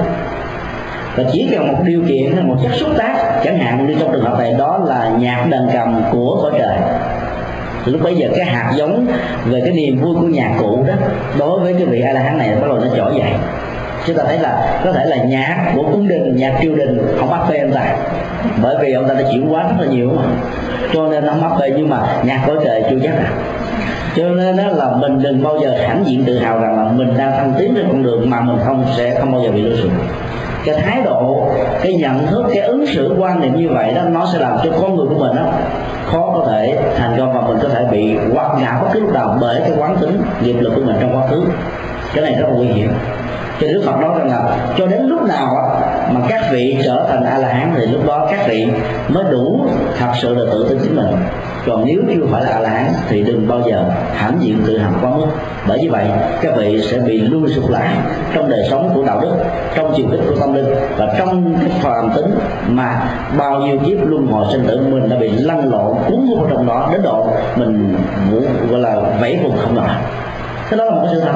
Và chỉ cần một điều kiện hay một chất xúc tác, chẳng hạn như trong trường hợp này đó là nhạc đàn cầm của cõi trời, thì lúc bấy giờ cái hạt giống về cái niềm vui của nhạc cụ đó đối với cái vị A La Hán này bắt đầu nó trỗi dậy. Chúng ta thấy là có thể là nhạc của cung đình, nhạc triều đình không bắt phê ông ta, bởi vì ông ta đã chuyển hóa rất là nhiều mà, cho nên nó mắc phê. Nhưng mà nhạc cõi trời chưa chắc à. Cho nên đó là mình đừng bao giờ hãnh diện tự hào rằng là mình đang thăng tiến trên con đường mà mình không sẽ không bao giờ bị lừa sụp. Cái thái độ, cái nhận thức, cái ứng xử quan niệm như vậy đó, nó sẽ làm cho con người của mình đó khó có thể thành công, và mình có thể bị quật ngã bất cứ lúc nào bởi cái quán tính nghiệp lực của mình trong quá khứ. Cái này rất là nguy hiểm. Cho Đức Phật nói rằng là cho đến lúc nào mà các vị trở thành A La Hán thì lúc đó các vị mới đủ thật sự là tự tin chính mình. Còn nếu chưa phải là A La Hán thì đừng bao giờ hãnh diện tự hào quá mức, bởi như vậy các vị sẽ bị lui sụp lại trong đời sống của đạo đức, trong chiều kích của tâm linh, và trong cái phàm tính mà bao nhiêu kiếp luân hồi sinh tử mình đã bị lăn lộn cuốn vào trong đó đến độ mình gọi là vẫy vùng không nổi. Thế đó là một cái sự thật.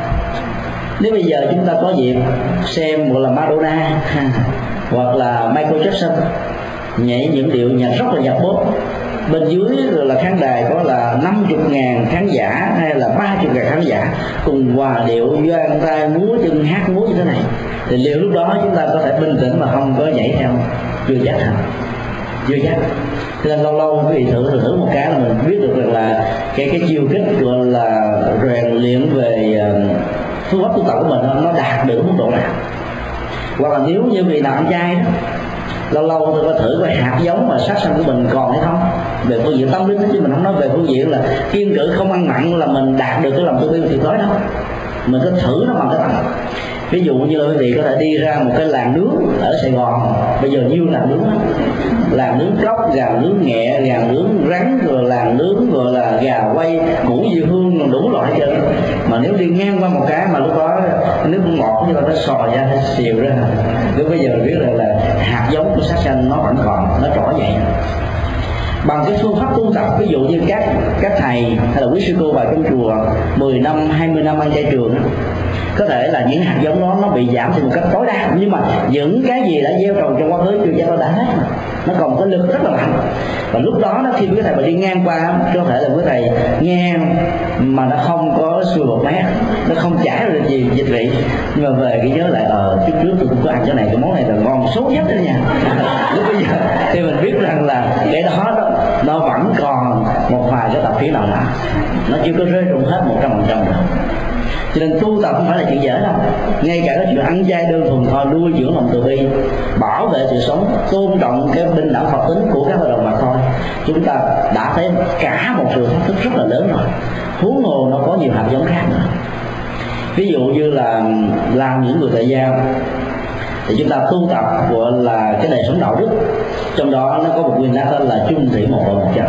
Nếu bây giờ chúng ta có dịp xem gọi là Madonna hoặc là Michael Jackson nhảy những điệu nhạc rất là nhạc pop, bên dưới rồi là khán đài có là năm mươi ngàn khán giả hay là ba mươi ngàn khán giả cùng hòa điệu doan tay múa chân hát múa như thế này, thì liệu lúc đó chúng ta có thể bình tĩnh mà không có nhảy theo? Chưa chắc hả? Chưa chắc. Cho nên lâu lâu quý vị thử thử một cái là mình biết được rằng là cái cái chiêu kích gọi là rèn luyện về phương pháp tu tập của mình nó đạt được mức độ nào. Hoặc là nếu như vị nào ăn chay đó, lâu lâu tôi có thử cái hạt giống mà sát sanh của mình còn hay không, về phương diện tâm linh đó, chứ mình không nói về phương diện là kiên cử không ăn mặn là mình đạt được cái lòng từ bi tuyệt đối đâu. Mình có thử nó bằng cái tâm. Ví dụ như là quý vị có thể đi ra một cái làng nướng ở Sài Gòn, bây giờ nhiều làng nướng lắm, làng nướng cóc, gà nướng nghẹ, gà nướng rắn, rồi làng nướng gọi là gà quay, củ dưa hương, đủ loại hết trơn. Mà nếu đi ngang qua một cái mà lúc đó nước ngọt như là nó sò ra, nó xìu ra, lúc bây giờ biết là, là hạt giống của sát sanh nó vẫn còn, nó trỗi dậy. Bằng cái phương pháp tu tập, ví dụ như các các thầy hay là quý sư cô vào trong chùa mười năm, hai mươi năm ăn chay trường, có thể là những hạt giống đó nó bị giảm thì một cách tối đa, nhưng mà những cái gì đã gieo trồng trong quá khứ chưa chắc nó đã hết, nó còn có lực rất là mạnh. Và lúc đó nó khi quý thầy mà đi ngang qua, có thể là quý thầy nghe mà nó không có xui bột mát, nó không chảy được gì dịch vị, nhưng mà về cái nhớ lại ờ trước trước tôi cũng có ăn cái này, cái món này là ngon sốt nhất đó nha. Lúc bây giờ thì mình biết rằng là cái đó đó nó vẫn còn một vài cái tập khí nào đó, nó chưa có rơi rụng hết một trăm phần trăm nữa. Cho nên tu tập không phải là chuyện dễ đâu. Ngay cả cái chuyện ăn chay đơn thuần thôi, nuôi dưỡng lòng từ bi, bảo vệ sự sống, tôn trọng cái bình đẳng Phật tính của các loài động vật thôi, chúng ta đã thấy cả một sự thách thức rất là lớn rồi. Huống hồ nó có nhiều hạt giống khác nữa. Ví dụ như là làm những người tại gia thì chúng ta tu tập gọi là cái đời sống đạo đức, trong đó nó có một nguyên tắc là chung thủy một vợ một chồng.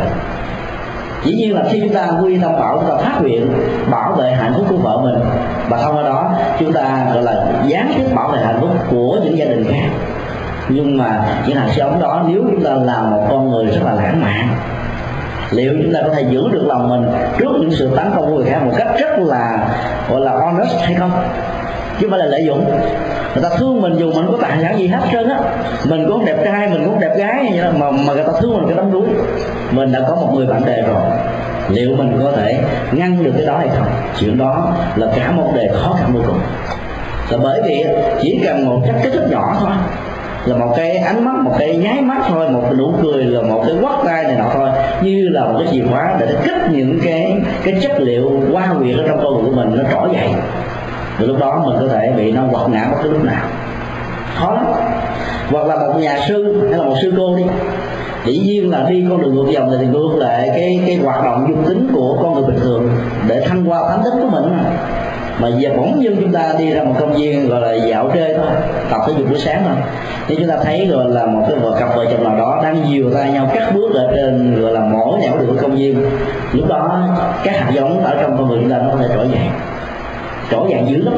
Dĩ nhiên là khi chúng ta quy tâm bảo, chúng ta phát nguyện bảo vệ hạnh phúc của vợ mình, và thông qua đó chúng ta gọi là gián tiếp bảo vệ hạnh phúc của những gia đình khác. Nhưng mà những hạt giống đó nếu chúng ta là một con người rất là lãng mạn, liệu chúng ta có thể giữ được lòng mình trước những sự tấn công của người khác một cách rất là gọi là honest hay không? Chứ không phải là lợi dụng. Người ta thương mình dù mình có tài sản gì hết trơn á, mình cũng đẹp trai, mình cũng đẹp gái vậy đó, mà mà người ta thương mình cái đống đuối. Mình đã có một người bạn đời rồi, liệu mình có thể ngăn được cái đó hay không? Chuyện đó là cả một đề khó khăn vô cùng. Là bởi vì chỉ cần một chất kích thích nhỏ thôi, là một cái ánh mắt, một cái nháy mắt thôi, một cái nụ cười, là một cái quắt tay này nọ thôi, như là một cái chìa khóa để nó kích những cái cái chất liệu hoa quyện ở trong con người của mình nó trỗi dậy. Rồi lúc đó mình có thể bị nó quật ngã bất cứ lúc nào. khó lắm. Hoặc là một nhà sư hay là một sư cô đi, dĩ nhiên là đi con đường ngược dòng thì ngược lại cái cái hoạt động dục tính của con người bình thường để thăng hoa thánh tính của mình mà. Mà giờ bỗng dưng chúng ta đi ra một công viên gọi là dạo chơi thôi, tập thể dục buổi sáng thôi, thì chúng ta thấy gọi là một cái vợ cặp vợ chồng nào đó đang dìu tay nhau cắt bước ở trên gọi là mỏ nhão đường công viên. Lúc đó các hạt giống ở trong con người chúng ta nó có thể trỗi dậy, trỗi dậy dữ lắm.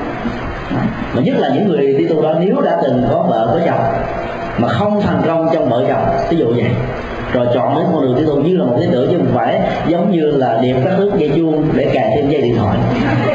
Mà nhất là những người đi tu đó nếu đã từng có vợ có chồng mà không thành công trong vợ chồng, ví dụ vậy, rồi chọn đến con đường đi tu như là một ý tưởng chứ không phải giống như là điệp các thước dây chuông để cài thêm dây điện thoại.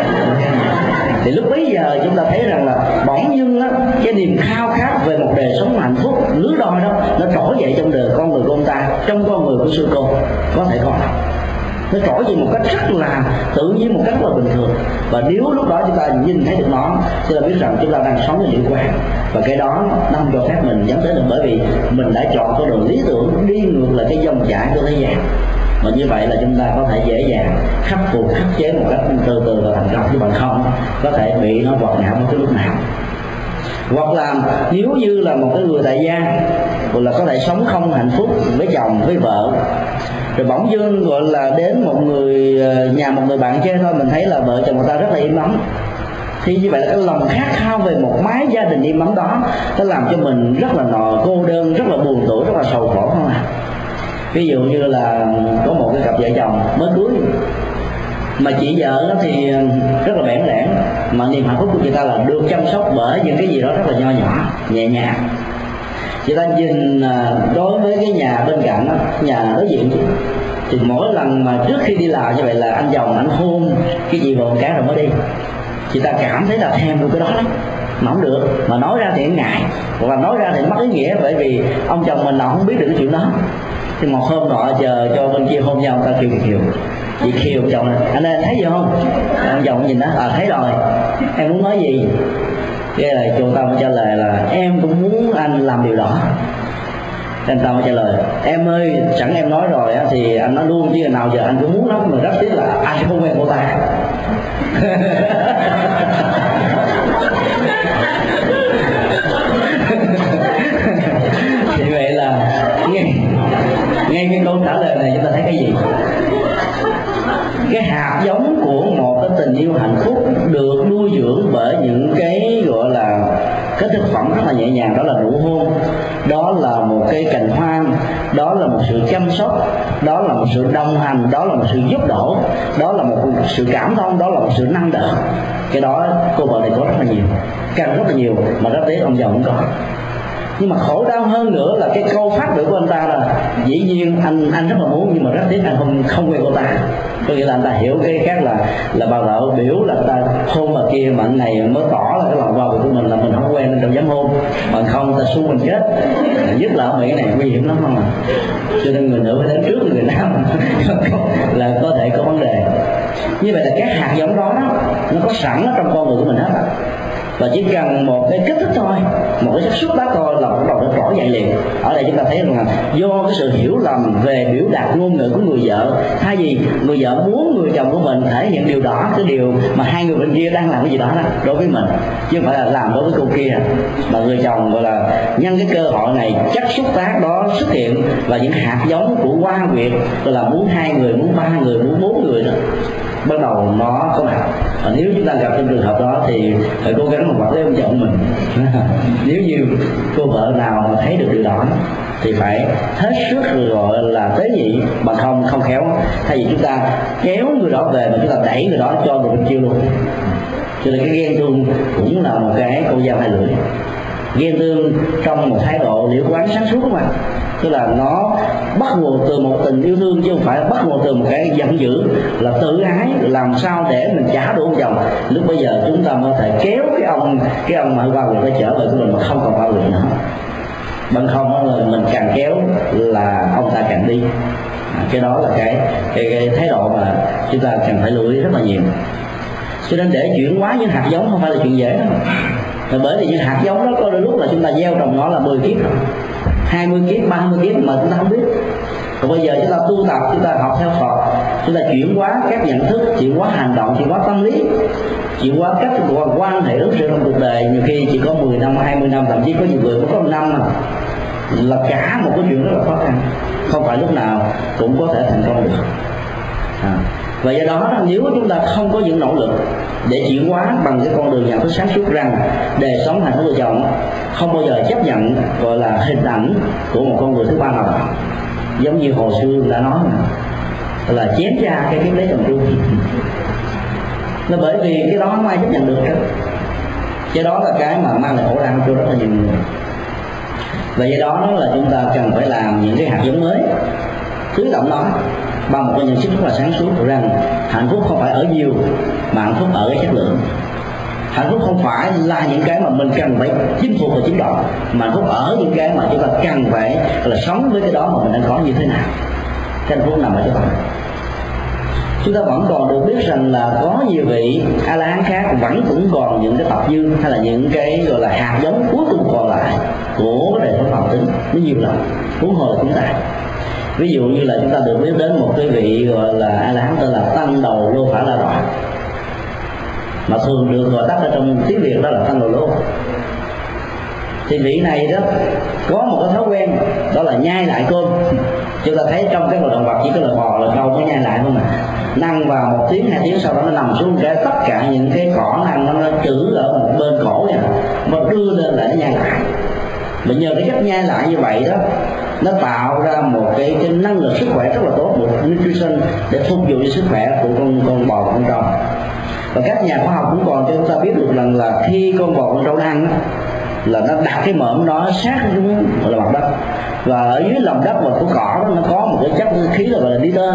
Thì lúc bấy giờ chúng ta thấy rằng là bỗng dưng á, cái niềm khao khát về một đời sống hạnh phúc lứa đôi đó nó trỗi dậy trong đời con người của ông ta, trong con người của sư cô có thể còn nó trỗi dậy một cách rất là tự nhiên, một cách rất là bình thường. Và nếu lúc đó chúng ta nhìn thấy được nó, chúng ta biết rằng chúng ta đang sống với điệu quan, và cái đó nó không cho phép mình dám tới được, bởi vì mình đã chọn con đường lý tưởng đi ngược lại cái dòng chảy của thế gian. Mà như vậy là chúng ta có thể dễ dàng khắc phục, khắc chế một cách từ từ và thành công, chứ bằng không có thể bị nó vọt ngã bất cứ lúc nào. Hoặc là nếu như là một cái người tại gia, hoặc là có thể sống không hạnh phúc với chồng với vợ, rồi bỗng dưng gọi là đến một người nhà một người bạn chơi thôi, mình thấy là vợ chồng người ta rất là im ấm, thì như vậy là cái lòng khát khao về một mái gia đình im ấm đó nó làm cho mình rất là nọ cô đơn, rất là buồn tủi, rất là sầu khổ không ạ? Ví dụ như là có một cái cặp vợ chồng mới cưới, mà chị vợ thì rất là bẽn lẽn, mà niềm hạnh phúc của chị ta là được chăm sóc bởi những cái gì đó rất là nho nhỏ, nhẹ nhàng. Chị ta nhìn đối với cái nhà bên cạnh đó, nhà đối diện chị, thì mỗi lần mà trước khi đi làm như vậy là anh chồng anh hôn cái chị vợ một cái rồi mới đi, chị ta cảm thấy là thèm được cái đó lắm, mà không được, mà nói ra thì ngại, hoặc là nói ra thì mất ý nghĩa, bởi vì ông chồng mình nào không biết được cái chuyện đó. Thì một hôm nọ chờ cho bên kia hôn nhau, ta kêu kiều chị kêu chồng anh ơi anh thấy gì không? Ông chồng nhìn đó, à thấy rồi, em muốn nói gì? Cái là cô ta mới trả lời là em cũng muốn anh làm điều đó. Anh ta mới trả lời em ơi, sẵn em nói rồi á, thì anh nói luôn chứ nào giờ anh cũng muốn lắm, mà rất tiếc là anh không quen cô ta. Thì vậy là ngay, ngay cái câu trả lời này chúng ta thấy cái gì? Cái hạt giống của một cái tình yêu hạnh phúc được nuôi dưỡng bởi những cái gọi là cái thực phẩm rất là nhẹ nhàng, đó là nụ hôn, đó là một cái cành hoa, đó là một sự chăm sóc, đó là một sự đồng hành, đó là một sự giúp đỡ, đó là một sự cảm thông, đó là một sự nâng đỡ. Cái đó cô vợ này có rất là nhiều, cần rất là nhiều, mà rất tiếc ông chồng cũng có. Nhưng mà khổ đau hơn nữa là cái câu phát biểu của anh ta là dĩ nhiên anh anh rất là muốn, nhưng mà rất tiếc anh không không quen cô ta. Có nghĩa là anh ta hiểu cái khác là là bà vợ biểu là anh ta hôn bà kia, mà anh này mới tỏ là cái lòng qua của mình là mình không quen nên đâu dám hôn, bằng không ta xung mình chết. Nhất là ở Mỹ này nguy hiểm lắm không à. Cho nên người nữ phải đến trước người nam là có thể có vấn đề. Như vậy là các hạt giống đó nó có sẵn ở trong con người của mình hết, và chỉ cần một cái kích thích thôi, một cái xúc tác thôi là bắt đầu nó trỗi dậy liền. Ở đây chúng ta thấy rằng là do cái sự hiểu lầm về biểu đạt ngôn ngữ của người vợ, thay vì người vợ muốn người chồng của mình thể hiện điều đó, cái điều mà hai người bên kia đang làm cái gì đó, đó đối với mình, chứ không phải là làm đối với cô kia. Mà người chồng gọi là nhân cái cơ hội này chắc xúc tác đó xuất hiện, và những hạt giống của hoa quyệt gọi là muốn hai người, muốn ba người, muốn bốn người đó bắt đầu nó có mặt. Và nếu chúng ta gặp trong trường hợp đó thì phải cố gắng mà quản lý ông chồng mình. Nếu như cô vợ nào mà thấy được điều đó thì phải hết sức gọi là tế nhị, bằng không không khéo, thay vì chúng ta kéo người đó về mà chúng ta đẩy người đó cho người bên kia luôn. Cho nên cái ghen tuông cũng là một cái câu dao hai lưỡi. Ghen tuông trong một thái độ liễu quán sáng suốt mà, tức là nó bắt nguồn từ một tình yêu thương, chứ không phải bắt nguồn từ một cái giận dữ là tự ái, làm sao để mình trả đũa ông chồng. Lúc bây giờ chúng ta mới thể kéo cái ông cái ông mà qua người ta trở về của mình mà không còn qua người nữa. Bằng không là mình càng kéo là ông ta càng đi. Cái đó là cái, cái, cái thái độ mà chúng ta cần phải lưu ý rất là nhiều. Cho nên để chuyển hóa những hạt giống không phải là chuyện dễ đâu. Bởi vì những hạt giống đó có đôi lúc là chúng ta gieo trồng nó là mười kiếp, hai mươi kiếp, ba mươi kiếp mà chúng ta không biết. Còn bây giờ chúng ta tu tập, chúng ta học theo Phật, chúng ta chuyển hóa các nhận thức, chuyển hóa hành động, chuyển hóa tâm lý, chuyển hóa cách quan hệ ứng xử trong cuộc đời. Nhiều khi chỉ có mười năm, hai mươi năm, thậm chí có nhiều người cũng có một năm mà là cả một cái chuyện rất là khó khăn, không phải lúc nào cũng có thể thành công được. À, và do đó nếu chúng ta không có những nỗ lực để chuyển hóa bằng cái con đường nhận thức sáng suốt rằng đời sống hạnh phúc vợ chồng không bao giờ chấp nhận gọi là hình ảnh của một con người thứ ba nào đó, giống như Hồ Xương đã nói mà, là chém ra cái kiếp lấy chồng chung. Là bởi vì cái đó không ai chấp nhận được hết. Cái đó là cái mà mang lại khổ đau cho rất là nhiều người. Và do đó đó là chúng ta cần phải làm những cái hạt giống mới, tưới tẩm nó bằng một cái nhận thức rất là sáng suốt rằng hạnh phúc không phải ở nhiều mà hạnh phúc ở cái chất lượng. Hạnh phúc không phải là những cái mà mình cần phải chinh phục và chiếm đoạt, mà hạnh phúc ở những cái mà chúng ta cần phải là sống với cái đó mà mình đang có như thế nào. Cái hạnh phúc nằm ở chỗ đó. Chúng ta vẫn còn được biết rằng là có nhiều vị A La Hán khác vẫn cũng còn những cái tập dư hay là những cái gọi là hạt giống cuối cùng còn lại của cái đời sống phàm tính nó nhiều lắm, huống hồ là chúng ta. Ví dụ như là chúng ta được biết đến một cái vị gọi là A La Hán tên là Tăng Đầu Lô Phả La Đoạn, mà thường được gọi tắt ở trong tiếng Việt đó là Tăng Đầu Lô. Thì vị này đó có một cái thói quen đó là nhai lại cơm. Chúng ta thấy trong các loài động vật chỉ có là bò là trâu mới nhai lại không mà, năn vào một tiếng hai tiếng sau đó nó nằm xuống cái tất cả những cái cỏ năn nó, nó trữ ở một bên cổ này mà đưa lên lại nó nhai lại. Và nhờ cái cách nhai lại như vậy đó, nó tạo ra một cái, cái năng lực sức khỏe rất là tốt, một nutrition để phục vụ cho sức khỏe của con con bò và con trâu. Và các nhà khoa học cũng còn cho chúng ta biết được rằng là khi con bò con trâu nó ăn đó, là nó đặt cái mõm nó sát xuống gọi là mặt đất, và ở dưới lòng đất và của cỏ đó nó có một cái chất khí là gọi là nitơ,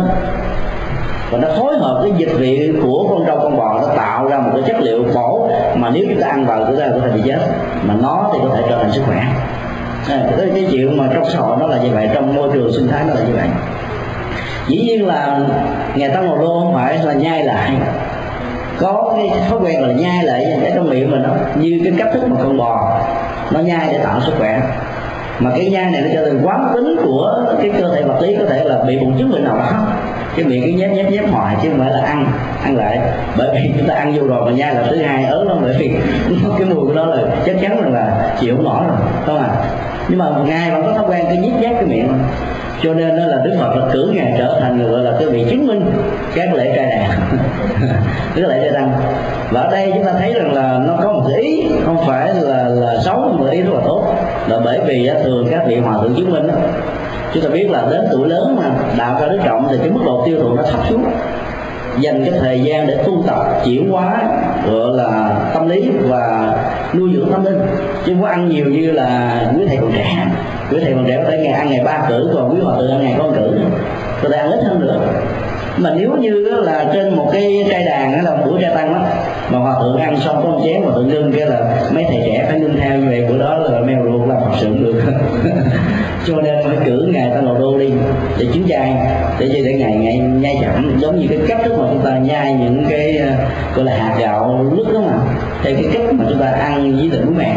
và nó phối hợp với dịch vị của con trâu con bò, nó tạo ra một cái chất liệu bổ mà nếu chúng ta ăn vào chúng ta có thể bị chết, mà nó thì có thể trở thành sức khỏe. À, cái, cái chuyện mà trong xã hội nó là như vậy, trong môi trường sinh thái nó là như vậy. Dĩ nhiên là ngày Tăng Đầu Lô không phải là nhai lại, có cái thói quen là nhai lại cái trong miệng mình nó như cái cách thức mà con bò nó nhai để tạo sức khỏe. Mà cái nhai này nó trở thành quán tính của cái cơ thể vật lý, có thể là bị bụng chứng bệnh nào đó, cái miệng cái nhép nhép nhép hoài chứ không phải là ăn ăn lại. Bởi vì chúng ta ăn vô rồi mà nhai là thứ hai ớn lắm, bởi vì cái mùi của nó là chắc chắn rằng là chịu không nổi rồi, không à. Nhưng mà ngài vẫn có thói quen cái nhét nhét cái miệng, cho nên đó là Đức Phật là cử ngài trở thành người gọi là cái vị chứng minh các lễ trai đàn cái lễ trai đàn. Và ở đây chúng ta thấy rằng là nó có một cái ý không phải là là xấu, mà ý rất là tốt, là bởi vì thường các vị hòa thượng chứng minh đó, chúng ta biết là đến tuổi lớn mà đạo cao đức trọng thì cái mức độ tiêu thụ nó thấp xuống, dành cái thời gian để tu tập chuyển hóa gọi là tâm lý và nuôi dưỡng tâm linh, chứ không có ăn nhiều như là quý thầy còn trẻ. Quý thầy còn trẻ có thể ngày ăn ngày ba cử, còn quý hòa thượng ăn ngày có một cử, có thể ăn ít hơn nữa. Mà nếu như là trên một cái trai đàn hay là một buổi trai tăng đó, mà hòa thượng ăn xong có một chén hòa thượng ngưng cái là mấy thầy trẻ phải ngưng theo như vậy, bữa đó là mèo ruột làm Phật sự được cho nên phải cử ngài Tăng Đầu Đô đi để chứng chay, để để ngài ngài nhai chậm, giống như cái cách thức mà chúng ta nhai những cái gọi là hạt gạo lứt đó mà, theo cái cách mà chúng ta ăn với thịt muối mè,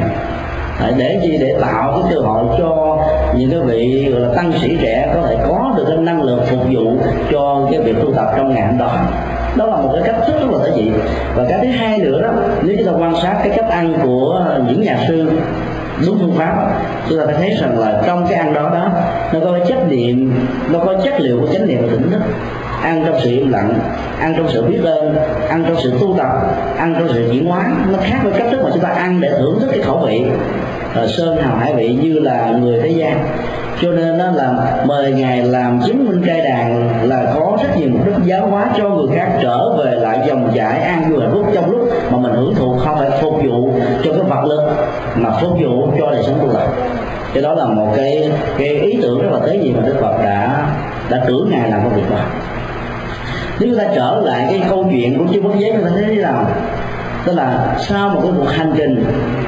để chi để tạo cái cơ hội cho những cái vị gọi là tăng sĩ trẻ có thể có được cái năng lượng phục vụ cho cái việc tu tập trong ngày hôm đó. Đó là một cái cách thức rất là tế nhị. Và cái thứ hai nữa đó, nếu chúng ta quan sát cái cách ăn của những nhà sư đúng phương pháp, chúng ta phải thấy rằng là trong cái ăn đó đó nó có cái chất niệm, nó có chất liệu của chánh niệm và tỉnh thức. Ăn trong sự im lặng, ăn trong sự biết ơn, ăn trong sự tu tập, ăn trong sự chuyển hóa, nó khác với cách thức mà chúng ta ăn để thưởng thức cái khẩu vị sơn hào hải vị như là người thế gian. Cho nên đó là mời ngài làm chứng minh trai đàn là có rất nhiều mục đích giáo hóa cho người khác trở về lại dòng chảy an vui hạnh phúc trong lúc mà mình hưởng thụ, không phải phục vụ cho cái vật lực mà phục vụ cho đời sống tu tập. Cái đó là một cái cái ý tưởng rất là tế nhị mà Đức Phật đã đã cử ngài làm công việc đó. Nếu chúng ta trở lại cái câu chuyện của chư Bát Giới, chúng ta thấy thế nào? Tức là sau một cái cuộc hành trình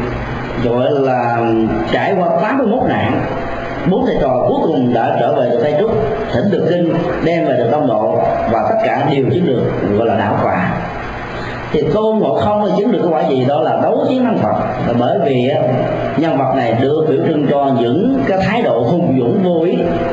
gọi là trải qua tám mươi mốt nạn, bốn thầy trò cuối cùng đã trở về từ Tây Trúc, thỉnh được kinh, đem về được Đông Độ, và tất cả đều chứng được gọi là đạo quả. Thì Tôn Ngộ Không chứng được cái quả gì? Đó là đấu chiến năng Phật. Là bởi vì nhân vật này được biểu trưng cho những cái thái độ hùng dũng vô ý,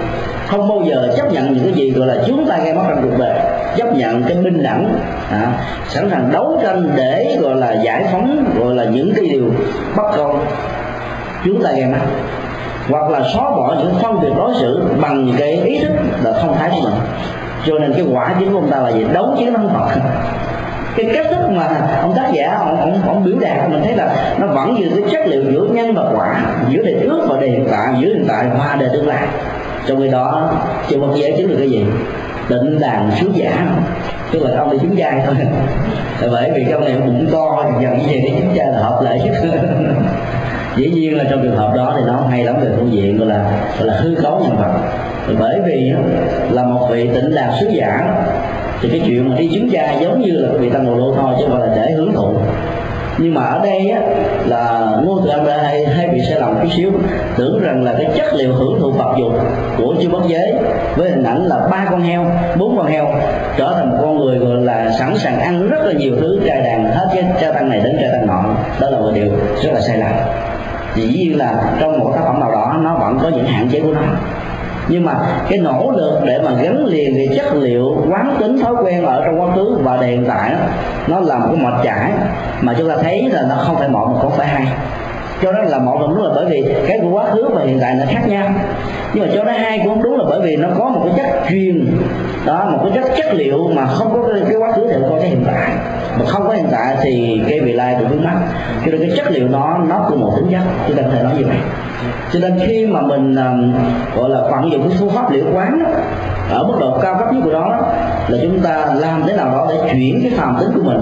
không bao giờ chấp nhận những cái gì gọi là chúng ta gây mất trong cuộc đời, chấp nhận cái bình đẳng, à, sẵn sàng đấu tranh để gọi là giải phóng gọi là những cái điều bất công chúng ta gây mất, hoặc là xóa bỏ những phân biệt đối xử bằng cái ý thức là thông thái của mình. Cho nên cái quả chính của ông ta là gì? Đấu chiến thắng Phật. Cái cách thức mà ông tác giả ông, ông, ông biểu đạt mình thấy là nó vẫn giữ cái chất liệu giữa nhân và quả, giữa đời trước và đời hiện tại, giữa hiện tại và đời tương lai. Trong khi đó chư Phật giới chứng được cái gì? Tịnh đàn sứ giả, tức là ông đi chứng giai thôi. Bởi vì cái ông này bụng to dần như vậy để chứng giai là hợp lệ nhất. Dĩ nhiên là trong trường hợp đó thì nó hay lắm về phương diện gọi là gọi là hư cấu nhân vật. Bởi vì là một vị tịnh đàn sứ giả thì cái chuyện mà đi chứng giai giống như là vị tăng đồ lô thôi, chứ không phải là để hưởng thụ. Nhưng mà ở đây á, là Ngô Tự Anh đã hay, hay bị sai lầm chút xíu, tưởng rằng là cái chất liệu hưởng thụ vật dục của chư Bất giới với hình ảnh là ba con heo, bốn con heo trở thành một con người gọi là sẵn sàng ăn rất là nhiều thứ trai đàn, hết cái trai tăng này đến trai tăng nọ. Đó là một điều rất là sai lầm. Dĩ nhiên là trong một tác phẩm nào đó nó vẫn có những hạn chế của nó, nhưng mà cái nỗ lực để mà gắn liền cái chất liệu quán tính thói quen ở trong quá khứ và hiện tại đó, nó là một cái mệt chải mà chúng ta thấy là nó không phải một mà không phải hai. Cho đó là một là đúng là bởi vì cái của quá khứ và hiện tại nó khác nhau, nhưng mà cho nó hai cũng đúng là bởi vì nó có một cái chất truyền đó, một cái chất chất liệu mà không có cái, cái quá khứ thì không có cái hiện tại, mà không có hiện tại thì cái vị lai cũng vướng mắc. Cho nên cái chất liệu nó nó cùng một tính chất, chúng ta có thể nói như vậy. Cho nên khi mà mình um, gọi là vận dụng cái phương pháp liễu quán đó, ở mức độ cao cấp nhất của đó, đó là chúng ta làm thế nào đó để chuyển cái phàm tính của mình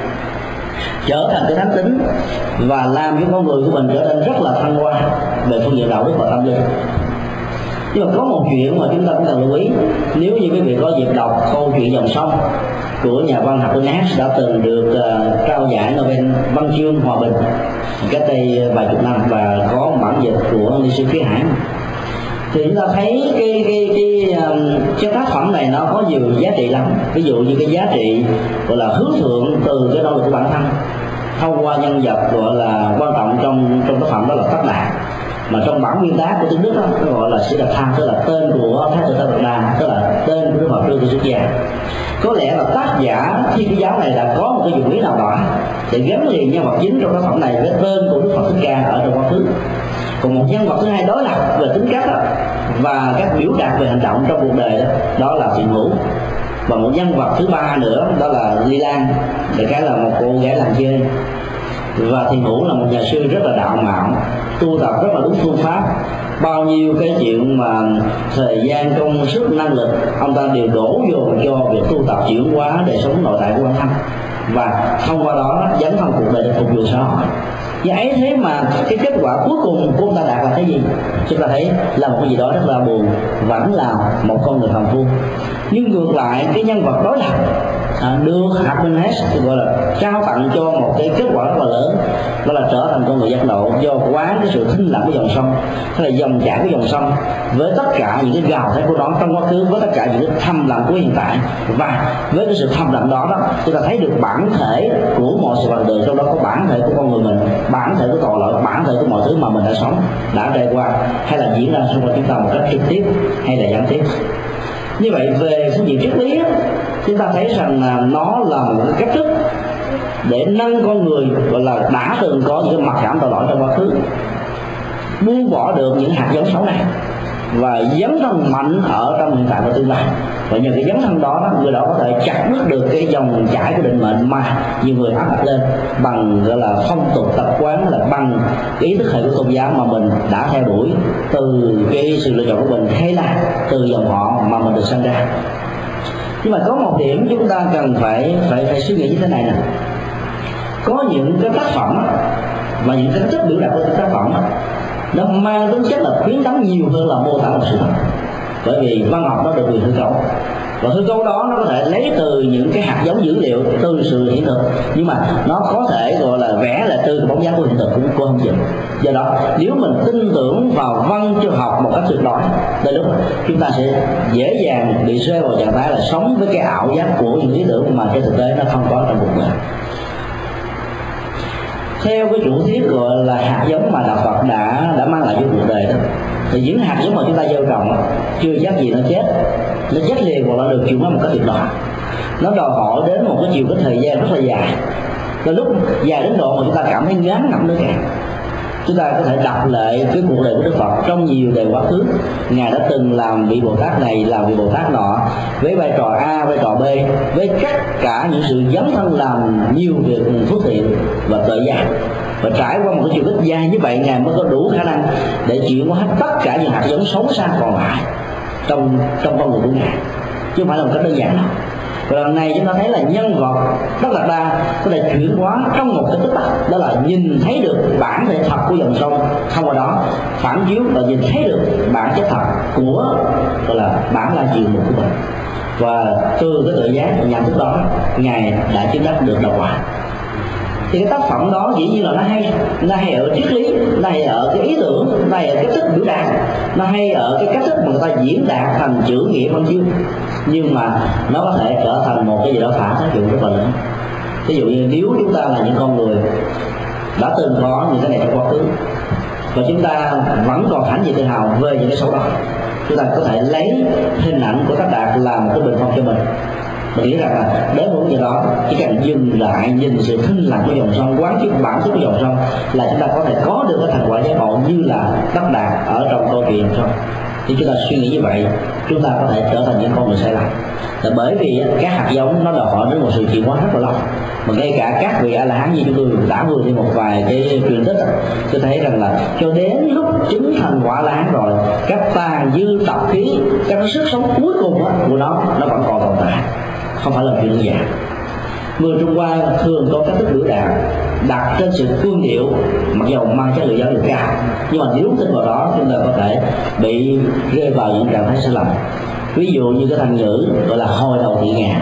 trở thành cái thánh tính và làm cho con người của mình trở nên rất là thăng hoa về phương diện đạo đức và tâm linh. Nhưng mà có một chuyện mà chúng ta cũng cần lưu ý, nếu như quý vị có dịp đọc câu chuyện dòng sông của nhà văn Habermas đã từng được uh, trao giải Nobel văn chương hòa bình cách đây vài chục năm và có một bản dịch của ni sư Phía Hải, thì chúng ta thấy cái cái cái um, cái tác phẩm này nó có nhiều giá trị lắm. Ví dụ như cái giá trị gọi là hướng thượng từ cái nỗ lực của bản thân thông qua nhân vật gọi là quan trọng trong trong tác phẩm, đó là Tất Đạt, mà trong bản nguyên tác của tiếng Đức đó, nó gọi là Sĩ Đạt Tha, tức là tên của Thái tử Tất Đạt Đa, tức là tên của Đức Phật trước khi xuất gia. Có lẽ là tác giả Thiên Chúa giáo này đã có một cái dụng ý nào đó để gắn liền nhân vật chính trong tác phẩm này với tên của Đức Phật Thích Ca ở trong quá khứ. Còn một nhân vật thứ hai đối lập về tính cách đó, và các biểu đạt về hành động trong cuộc đời đó, đó là Thiện Hữu. Và một nhân vật thứ ba nữa đó là Ly Lan, đại khái là một cô gái làm chơi. Và Thiện Hữu là một nhà sư rất là đạo mạo, tu tập rất là đúng phương pháp. Bao nhiêu cái chuyện mà thời gian, công sức, năng lực ông ta đều đổ dồn cho việc tu tập chuyển hóa đời sống nội tại của bản thân, và thông qua đó dấn thân cuộc đời để phục vụ xã hội. Và ấy thế mà cái kết quả cuối cùng của ông ta đạt là cái gì? Chúng ta thấy là một cái gì đó rất là buồn, vẫn là một con người phàm phu. Nhưng ngược lại cái nhân vật đối lập à, được Habermas gọi là trao tặng cho một cái kết quả rất là lớn, đó là trở thành con người giác ngộ do quán cái sự thinh lặng của dòng sông, hay là dòng chảy của dòng sông với tất cả những cái gào thét của nó trong quá khứ, với tất cả những cái thầm lặng của hiện tại, và với cái sự thầm lặng đó đó chúng ta thấy được bản thể của mọi sự vật đời, trong đó có bản thể của con người mình, bản thể của tội lỗi, bản thể của mọi thứ mà mình đã sống, đã trải qua, hay là diễn ra xung quanh chúng ta một cách trực tiếp hay là gián tiếp. Như vậy về phương diện triết lý chúng ta thấy rằng là nó là một cái cách thức để nâng con người gọi là đã từng có những cái mặc cảm tội lỗi trong quá khứ, buông bỏ được những hạt giống xấu này và dấn thân mạnh ở trong hiện tại và tương lai. Và nhờ cái dấn thân đó, người đó có thể chặt đứt được cái dòng chảy của định mệnh mà nhiều người áp đặt lên bằng gọi là phong tục tập quán, là bằng cái ý thức hệ của tôn giáo mà mình đã theo đuổi từ cái sự lựa chọn của mình, hay là từ dòng họ mà mình được sinh ra. Nhưng mà có một điểm chúng ta cần phải phải phải suy nghĩ như thế này nè: có những cái tác phẩm và những cái chất biểu đạt của những tác phẩm nó mang tính chất là khuyến tấn nhiều hơn là mô tả một sự thật. Bởi vì văn học nó được quyền hư cấu, và hư cấu đó nó có thể lấy từ những cái hạt giống dữ liệu từ sự hiện thực, nhưng mà nó có thể gọi là vẽ lại từ cái bóng dáng của hiện thực cũng cô không chừng. Do đó nếu mình tin tưởng vào văn chương học một cách tuyệt đối, tới lúc chúng ta sẽ dễ dàng bị rơi vào trạng thái là sống với cái ảo giác của những ý tưởng mà trên thực tế nó không có trong cuộc đời. Theo cái chủ thuyết gọi là hạt giống mà đạo Phật đã đã mang lại cho cuộc đời đó, thì những hạt giống mà chúng ta gieo trồng đó, chưa chắc gì nó chết, nó chết liền hoặc là được chuyển hóa một cách tuyệt đối. Nó đòi hỏi đến một cái chiều cái thời gian rất là dài, và lúc dài đến độ mà chúng ta cảm thấy ngán ngẩm nữa cả. Chúng ta có thể đọc lại cái cuộc đời của Đức Phật trong nhiều đời quá khứ. Ngài đã từng làm vị Bồ Tát này, làm vị Bồ Tát nọ, với vai trò A, vai trò B, với tất cả những sự dấn thân làm nhiều việc phước thiện và tự giác. Và trải qua một cái chiều kích dài như vậy, Ngài mới có đủ khả năng để chuyển hóa hết tất cả những hạt giống xấu xa còn lại trong trong con người của Ngài, chứ không phải là một cách đơn giản đâu. Và lần này chúng ta thấy là nhân vật Tất Đạt Đa có thể chuyển hóa trong một cái tích tắc, đó là nhìn thấy được bản thể thật của dòng sông, thông qua đó phản chiếu và nhìn thấy được bản chất thật của gọi là bản la chiều mục của mình. Và từ cái tự giác nhận thức đó, Ngài đã chứng đắc được đạo quả. Thì cái tác phẩm đó dĩ nhiên là nó hay, nó hay ở triết lý, nó hay ở cái ý tưởng, nó hay ở cách thức biểu đạt, nó hay ở cái cách thức mà người ta diễn đạt thành chữ nghĩa văn chương. Nhưng mà nó có thể trở thành một cái gì đó phản tác dụng rất là lớn. Ví dụ như nếu chúng ta là những con người đã từng có những cái này trong quá khứ, và chúng ta vẫn còn hãnh diện tự hào về những cái xấu đó, chúng ta có thể lấy hình ảnh của Tất Đạt làm một cái bình phong cho mình. Mình nghĩ rằng là đến một giờ đó chỉ cần dừng lại nhìn sự thinh lặng của dòng sông, quán chiếu bản chất của dòng sông, là chúng ta có thể có được cái thành quả giác ngộ như là Tất Đạt ở trong câu chuyện không. Thì chúng ta suy nghĩ như vậy, chúng ta có thể trở thành những con người sai lầm. Là bởi vì các hạt giống nó đòi hỏi đến một sự chuyển hóa rất là lâu, mà ngay cả các vị A La Hán như chúng tôi đã vừa thêm một vài cái truyền tích, tôi thấy rằng là cho đến lúc chứng thành quả La Hán rồi, các tàn dư tập khí, các sức sống cuối cùng của nó nó vẫn còn tồn tại, không phải là chuyện đơn giản. Người Trung Hoa thường có cách thức biểu đạt đặt trên sự cương điệu, mặc dù mang chất lượng giáo dục cao, nhưng mà nếu tin vào đó chúng ta có thể bị rơi vào những trạng thái sai lầm. Ví dụ như cái thành ngữ gọi là hồi đầu thị ngạn,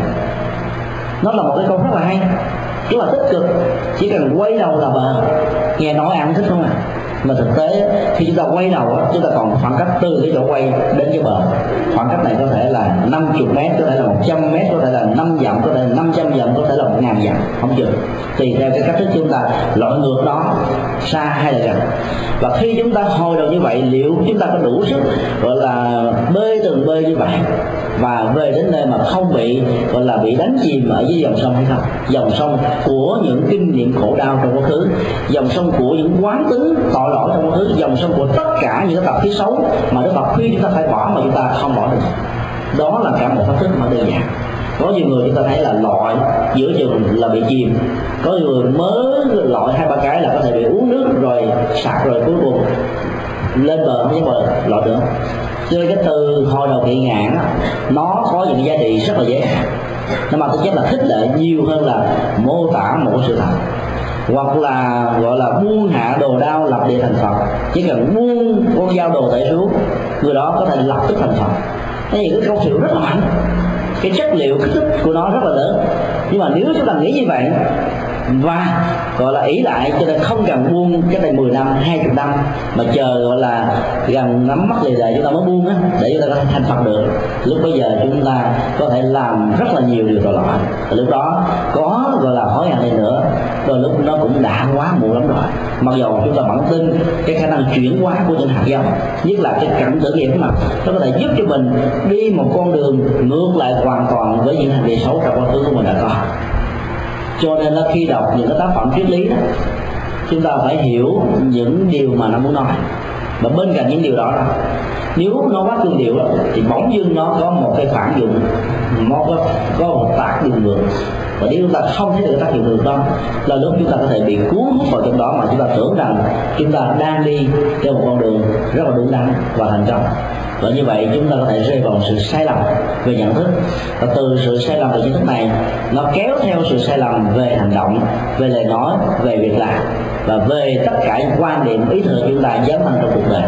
nó là một cái câu rất là hay, rất là tích cực, chỉ cần quay đầu là bờ. Nghe nói ăn thích không à, mà thực tế khi chúng ta quay đầu chúng ta còn khoảng cách từ cái chỗ quay đến cái bờ. Khoảng cách này có thể là năm mươi mét, có thể là một trăm mét, có thể là năm dặm, có thể là năm trăm dặm, có thể là một ngàn dặm, không chừng tùy theo cái cách thức chúng ta lội ngược đó xa hay là gần. Và khi chúng ta hồi đầu như vậy, liệu chúng ta có đủ sức gọi là bơi từng bơi như vậy và về đến nơi mà không bị gọi là bị đánh chìm ở dưới dòng sông hay không? Dòng sông của những kinh nghiệm khổ đau trong quá khứ, dòng sông của những quán tính tội lỗi trong quá khứ, dòng sông của tất cả những cái tập khí xấu mà Đức Phật khuyên chúng ta phải bỏ mà chúng ta không bỏ được. Đó là cả một thách thức mà đơn giản. Có nhiều người chúng ta thấy là lội giữa chừng là bị chìm, có nhiều người mới lội hai ba cái là có thể bị uống nước rồi sặc, rồi cuối cùng lên bờ không dám bờ lội nữa. Cho nên cái từ hồi đầu thị ngạn nó có những giá trị rất là dễ hạn, nó mang tính chất là khích lệ nhiều hơn là mô tả một sự thật, hoặc là gọi là buông hạ đồ đao lập địa thành Phật. Chỉ cần buông con dao đồ tể xuống, người đó có thể lập tức thành Phật. Thế thì cái câu chuyện rất là mạnh, cái chất liệu kích thích của nó rất là lớn. Nhưng mà nếu chúng ta nghĩ như vậy và gọi là ỷ lại, cho nên không cần buông cái đây mười năm, hai mươi năm, mà chờ gọi là gần nắm mắt lì đời chúng ta mới buông á, để chúng ta có thể thành Phật được. Lúc bây giờ chúng ta có thể làm rất là nhiều điều tội lỗi, lúc đó có gọi là hối hận này nữa, đôi lúc nó cũng đã quá muộn lắm rồi. Mặc dù chúng ta vẫn tin cái khả năng chuyển hóa của những hạt giống, nhất là cái cảm tưởng nghiệm mà nó có thể giúp cho mình đi một con đường ngược lại hoàn toàn với những hành vi xấu trong quá khứ của mình đã có. Cho nên là khi đọc những cái tác phẩm triết lý đó, chúng ta phải hiểu những điều mà nó muốn nói. Và bên cạnh những điều đó, đó nếu nó quá cương điệu đó, thì bỗng dưng nó có một cái phản dụng, nó có, có một tác dụng ngược. Và nếu chúng ta không thấy được tác dụng ngược đó, là lúc chúng ta có thể bị cuốn hút vào trong đó mà chúng ta tưởng rằng chúng ta đang đi trên một con đường rất là đúng đắn và thành công. Và như vậy chúng ta có thể rơi vào sự sai lầm về nhận thức, và từ sự sai lầm về nhận thức này nó kéo theo sự sai lầm về hành động, về lời nói, về việc làm, và về tất cả những quan điểm ý tưởng chúng ta dấn thân trong cuộc đời.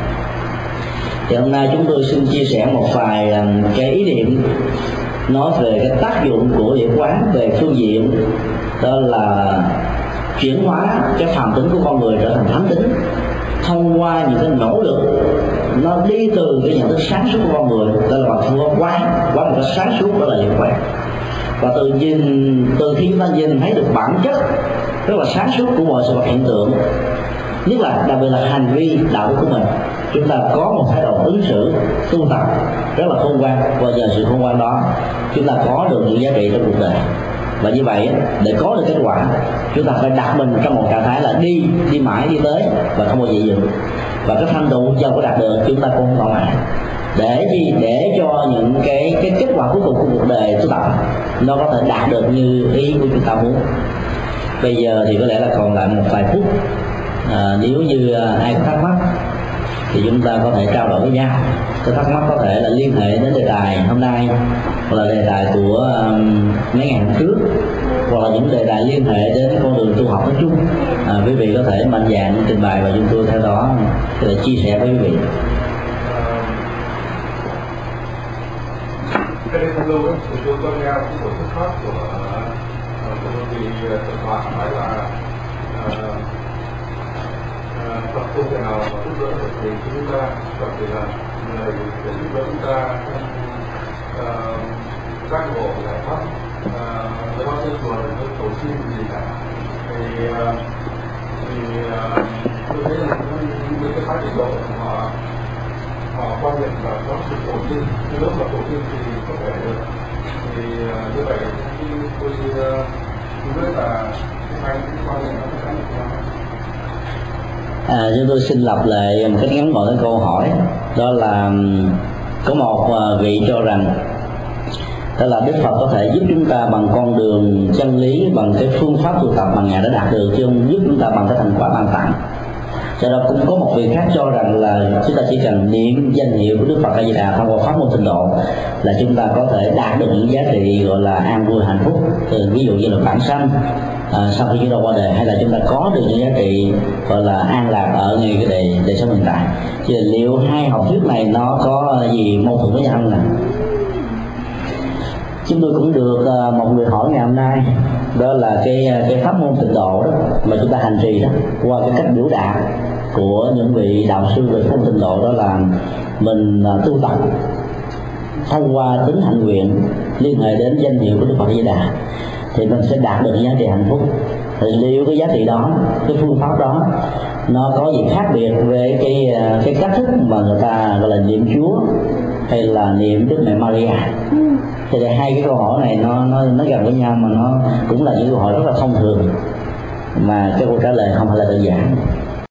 Thì hôm nay chúng tôi xin chia sẻ một vài cái ý niệm nói về cái tác dụng của điển quán về phương diện đó là chuyển hóa cái phàm tính của con người trở thành thánh tính thông qua những cái nỗ lực nó đi từ cái nhận thức sáng suốt của con người, đó là bằng phương pháp quán quán một cái sáng suốt, đó là điển quán. Và từ nhìn từ khi chúng ta nhìn thấy được bản chất rất là sáng suốt của mọi sự vật hiện tượng, nhất là đặc biệt là hành vi đạo đức của mình, chúng ta có một thái độ ứng xử tu tập rất là khôn ngoan, và nhờ sự khôn ngoan đó chúng ta có được những giá trị trong cuộc đời. Và như vậy để có được kết quả, chúng ta phải đặt mình trong một trạng thái là đi đi mãi đi tới và không bao giờ dừng. Và cái thành tựu do có đạt được chúng ta cũng không thỏa mãn. Để gì? Để cho những cái cái kết quả cuối cùng của cuộc đời tu tập nó có thể đạt được như ý của chúng ta muốn. Bây giờ thì có lẽ là còn lại một vài phút, à, nếu như ai có thắc mắc thì chúng ta có thể trao đổi với nhau. Cái thắc mắc có thể là liên hệ đến đề tài hôm nay, hoặc là đề tài của um, mấy ngày hôm trước, hoặc là những đề tài liên hệ đến con đường tu học nói chung. À, quý vị có thể mạnh dạn trình bày và chúng tôi theo đó có thể chia sẻ với quý vị. Cái đây không lâu thì tôi có nghe một buổi thuyết pháp của một vị Phật Hòa nói là Phật không thể nào mà giúp đỡ được thì chúng ta Phật chỉ là người để giúp đỡ chúng ta giác ngộ giải thoát, với đó trên chùa thì cầu xin gì cả. Thì thì tôi thấy là những cái thái độ họ họ quan niệm là có sự cầu xin, nếu mà cầu xin thì có thể được. Thì như vậy thì tôi không biết là hai cái quan niệm nó có thể được không? À, chúng tôi xin lặp lại một cách ngắn gọn cái câu hỏi, đó là có một vị cho rằng đó là Đức Phật có thể giúp chúng ta bằng con đường chân lý, bằng cái phương pháp tu tập mà Ngài đã đạt được, chứ không giúp chúng ta bằng cái thành quả ban tặng. Do đó cũng có một vị khác cho rằng là chúng ta chỉ cần niệm danh hiệu của Đức Phật A Di Đà thông qua pháp môn tịnh độ là chúng ta có thể đạt được những giá trị gọi là an vui hạnh phúc, ví dụ như là vãng sanh à, sau khi chúng ta qua đời, hay là chúng ta có được những giá trị gọi là an lạc ở ngay cái đời đời sống hiện tại. Chứ liệu hai học thuyết này nó có gì mâu thuẫn với nhau không nào? Chúng tôi cũng được một người hỏi ngày hôm nay, đó là cái cái pháp môn tịnh độ đó mà chúng ta hành trì đó, qua cái cách biểu đạt của những vị đạo sư về pháp môn tịnh độ, đó là mình tu tập thông qua tính hạnh nguyện liên hệ đến danh hiệu của Đức Phật A Di Đà thì mình sẽ đạt được giá trị hạnh phúc. Thì liệu cái giá trị đó, cái phương pháp đó nó có gì khác biệt với cái cái cách thức mà người ta gọi là niệm Chúa hay là niệm Đức Mẹ Maria? Thì là hai cái câu hỏi này nó nó nó gần với nhau, mà nó cũng là những câu hỏi rất là thông thường, mà cái câu trả lời không phải là đơn giản.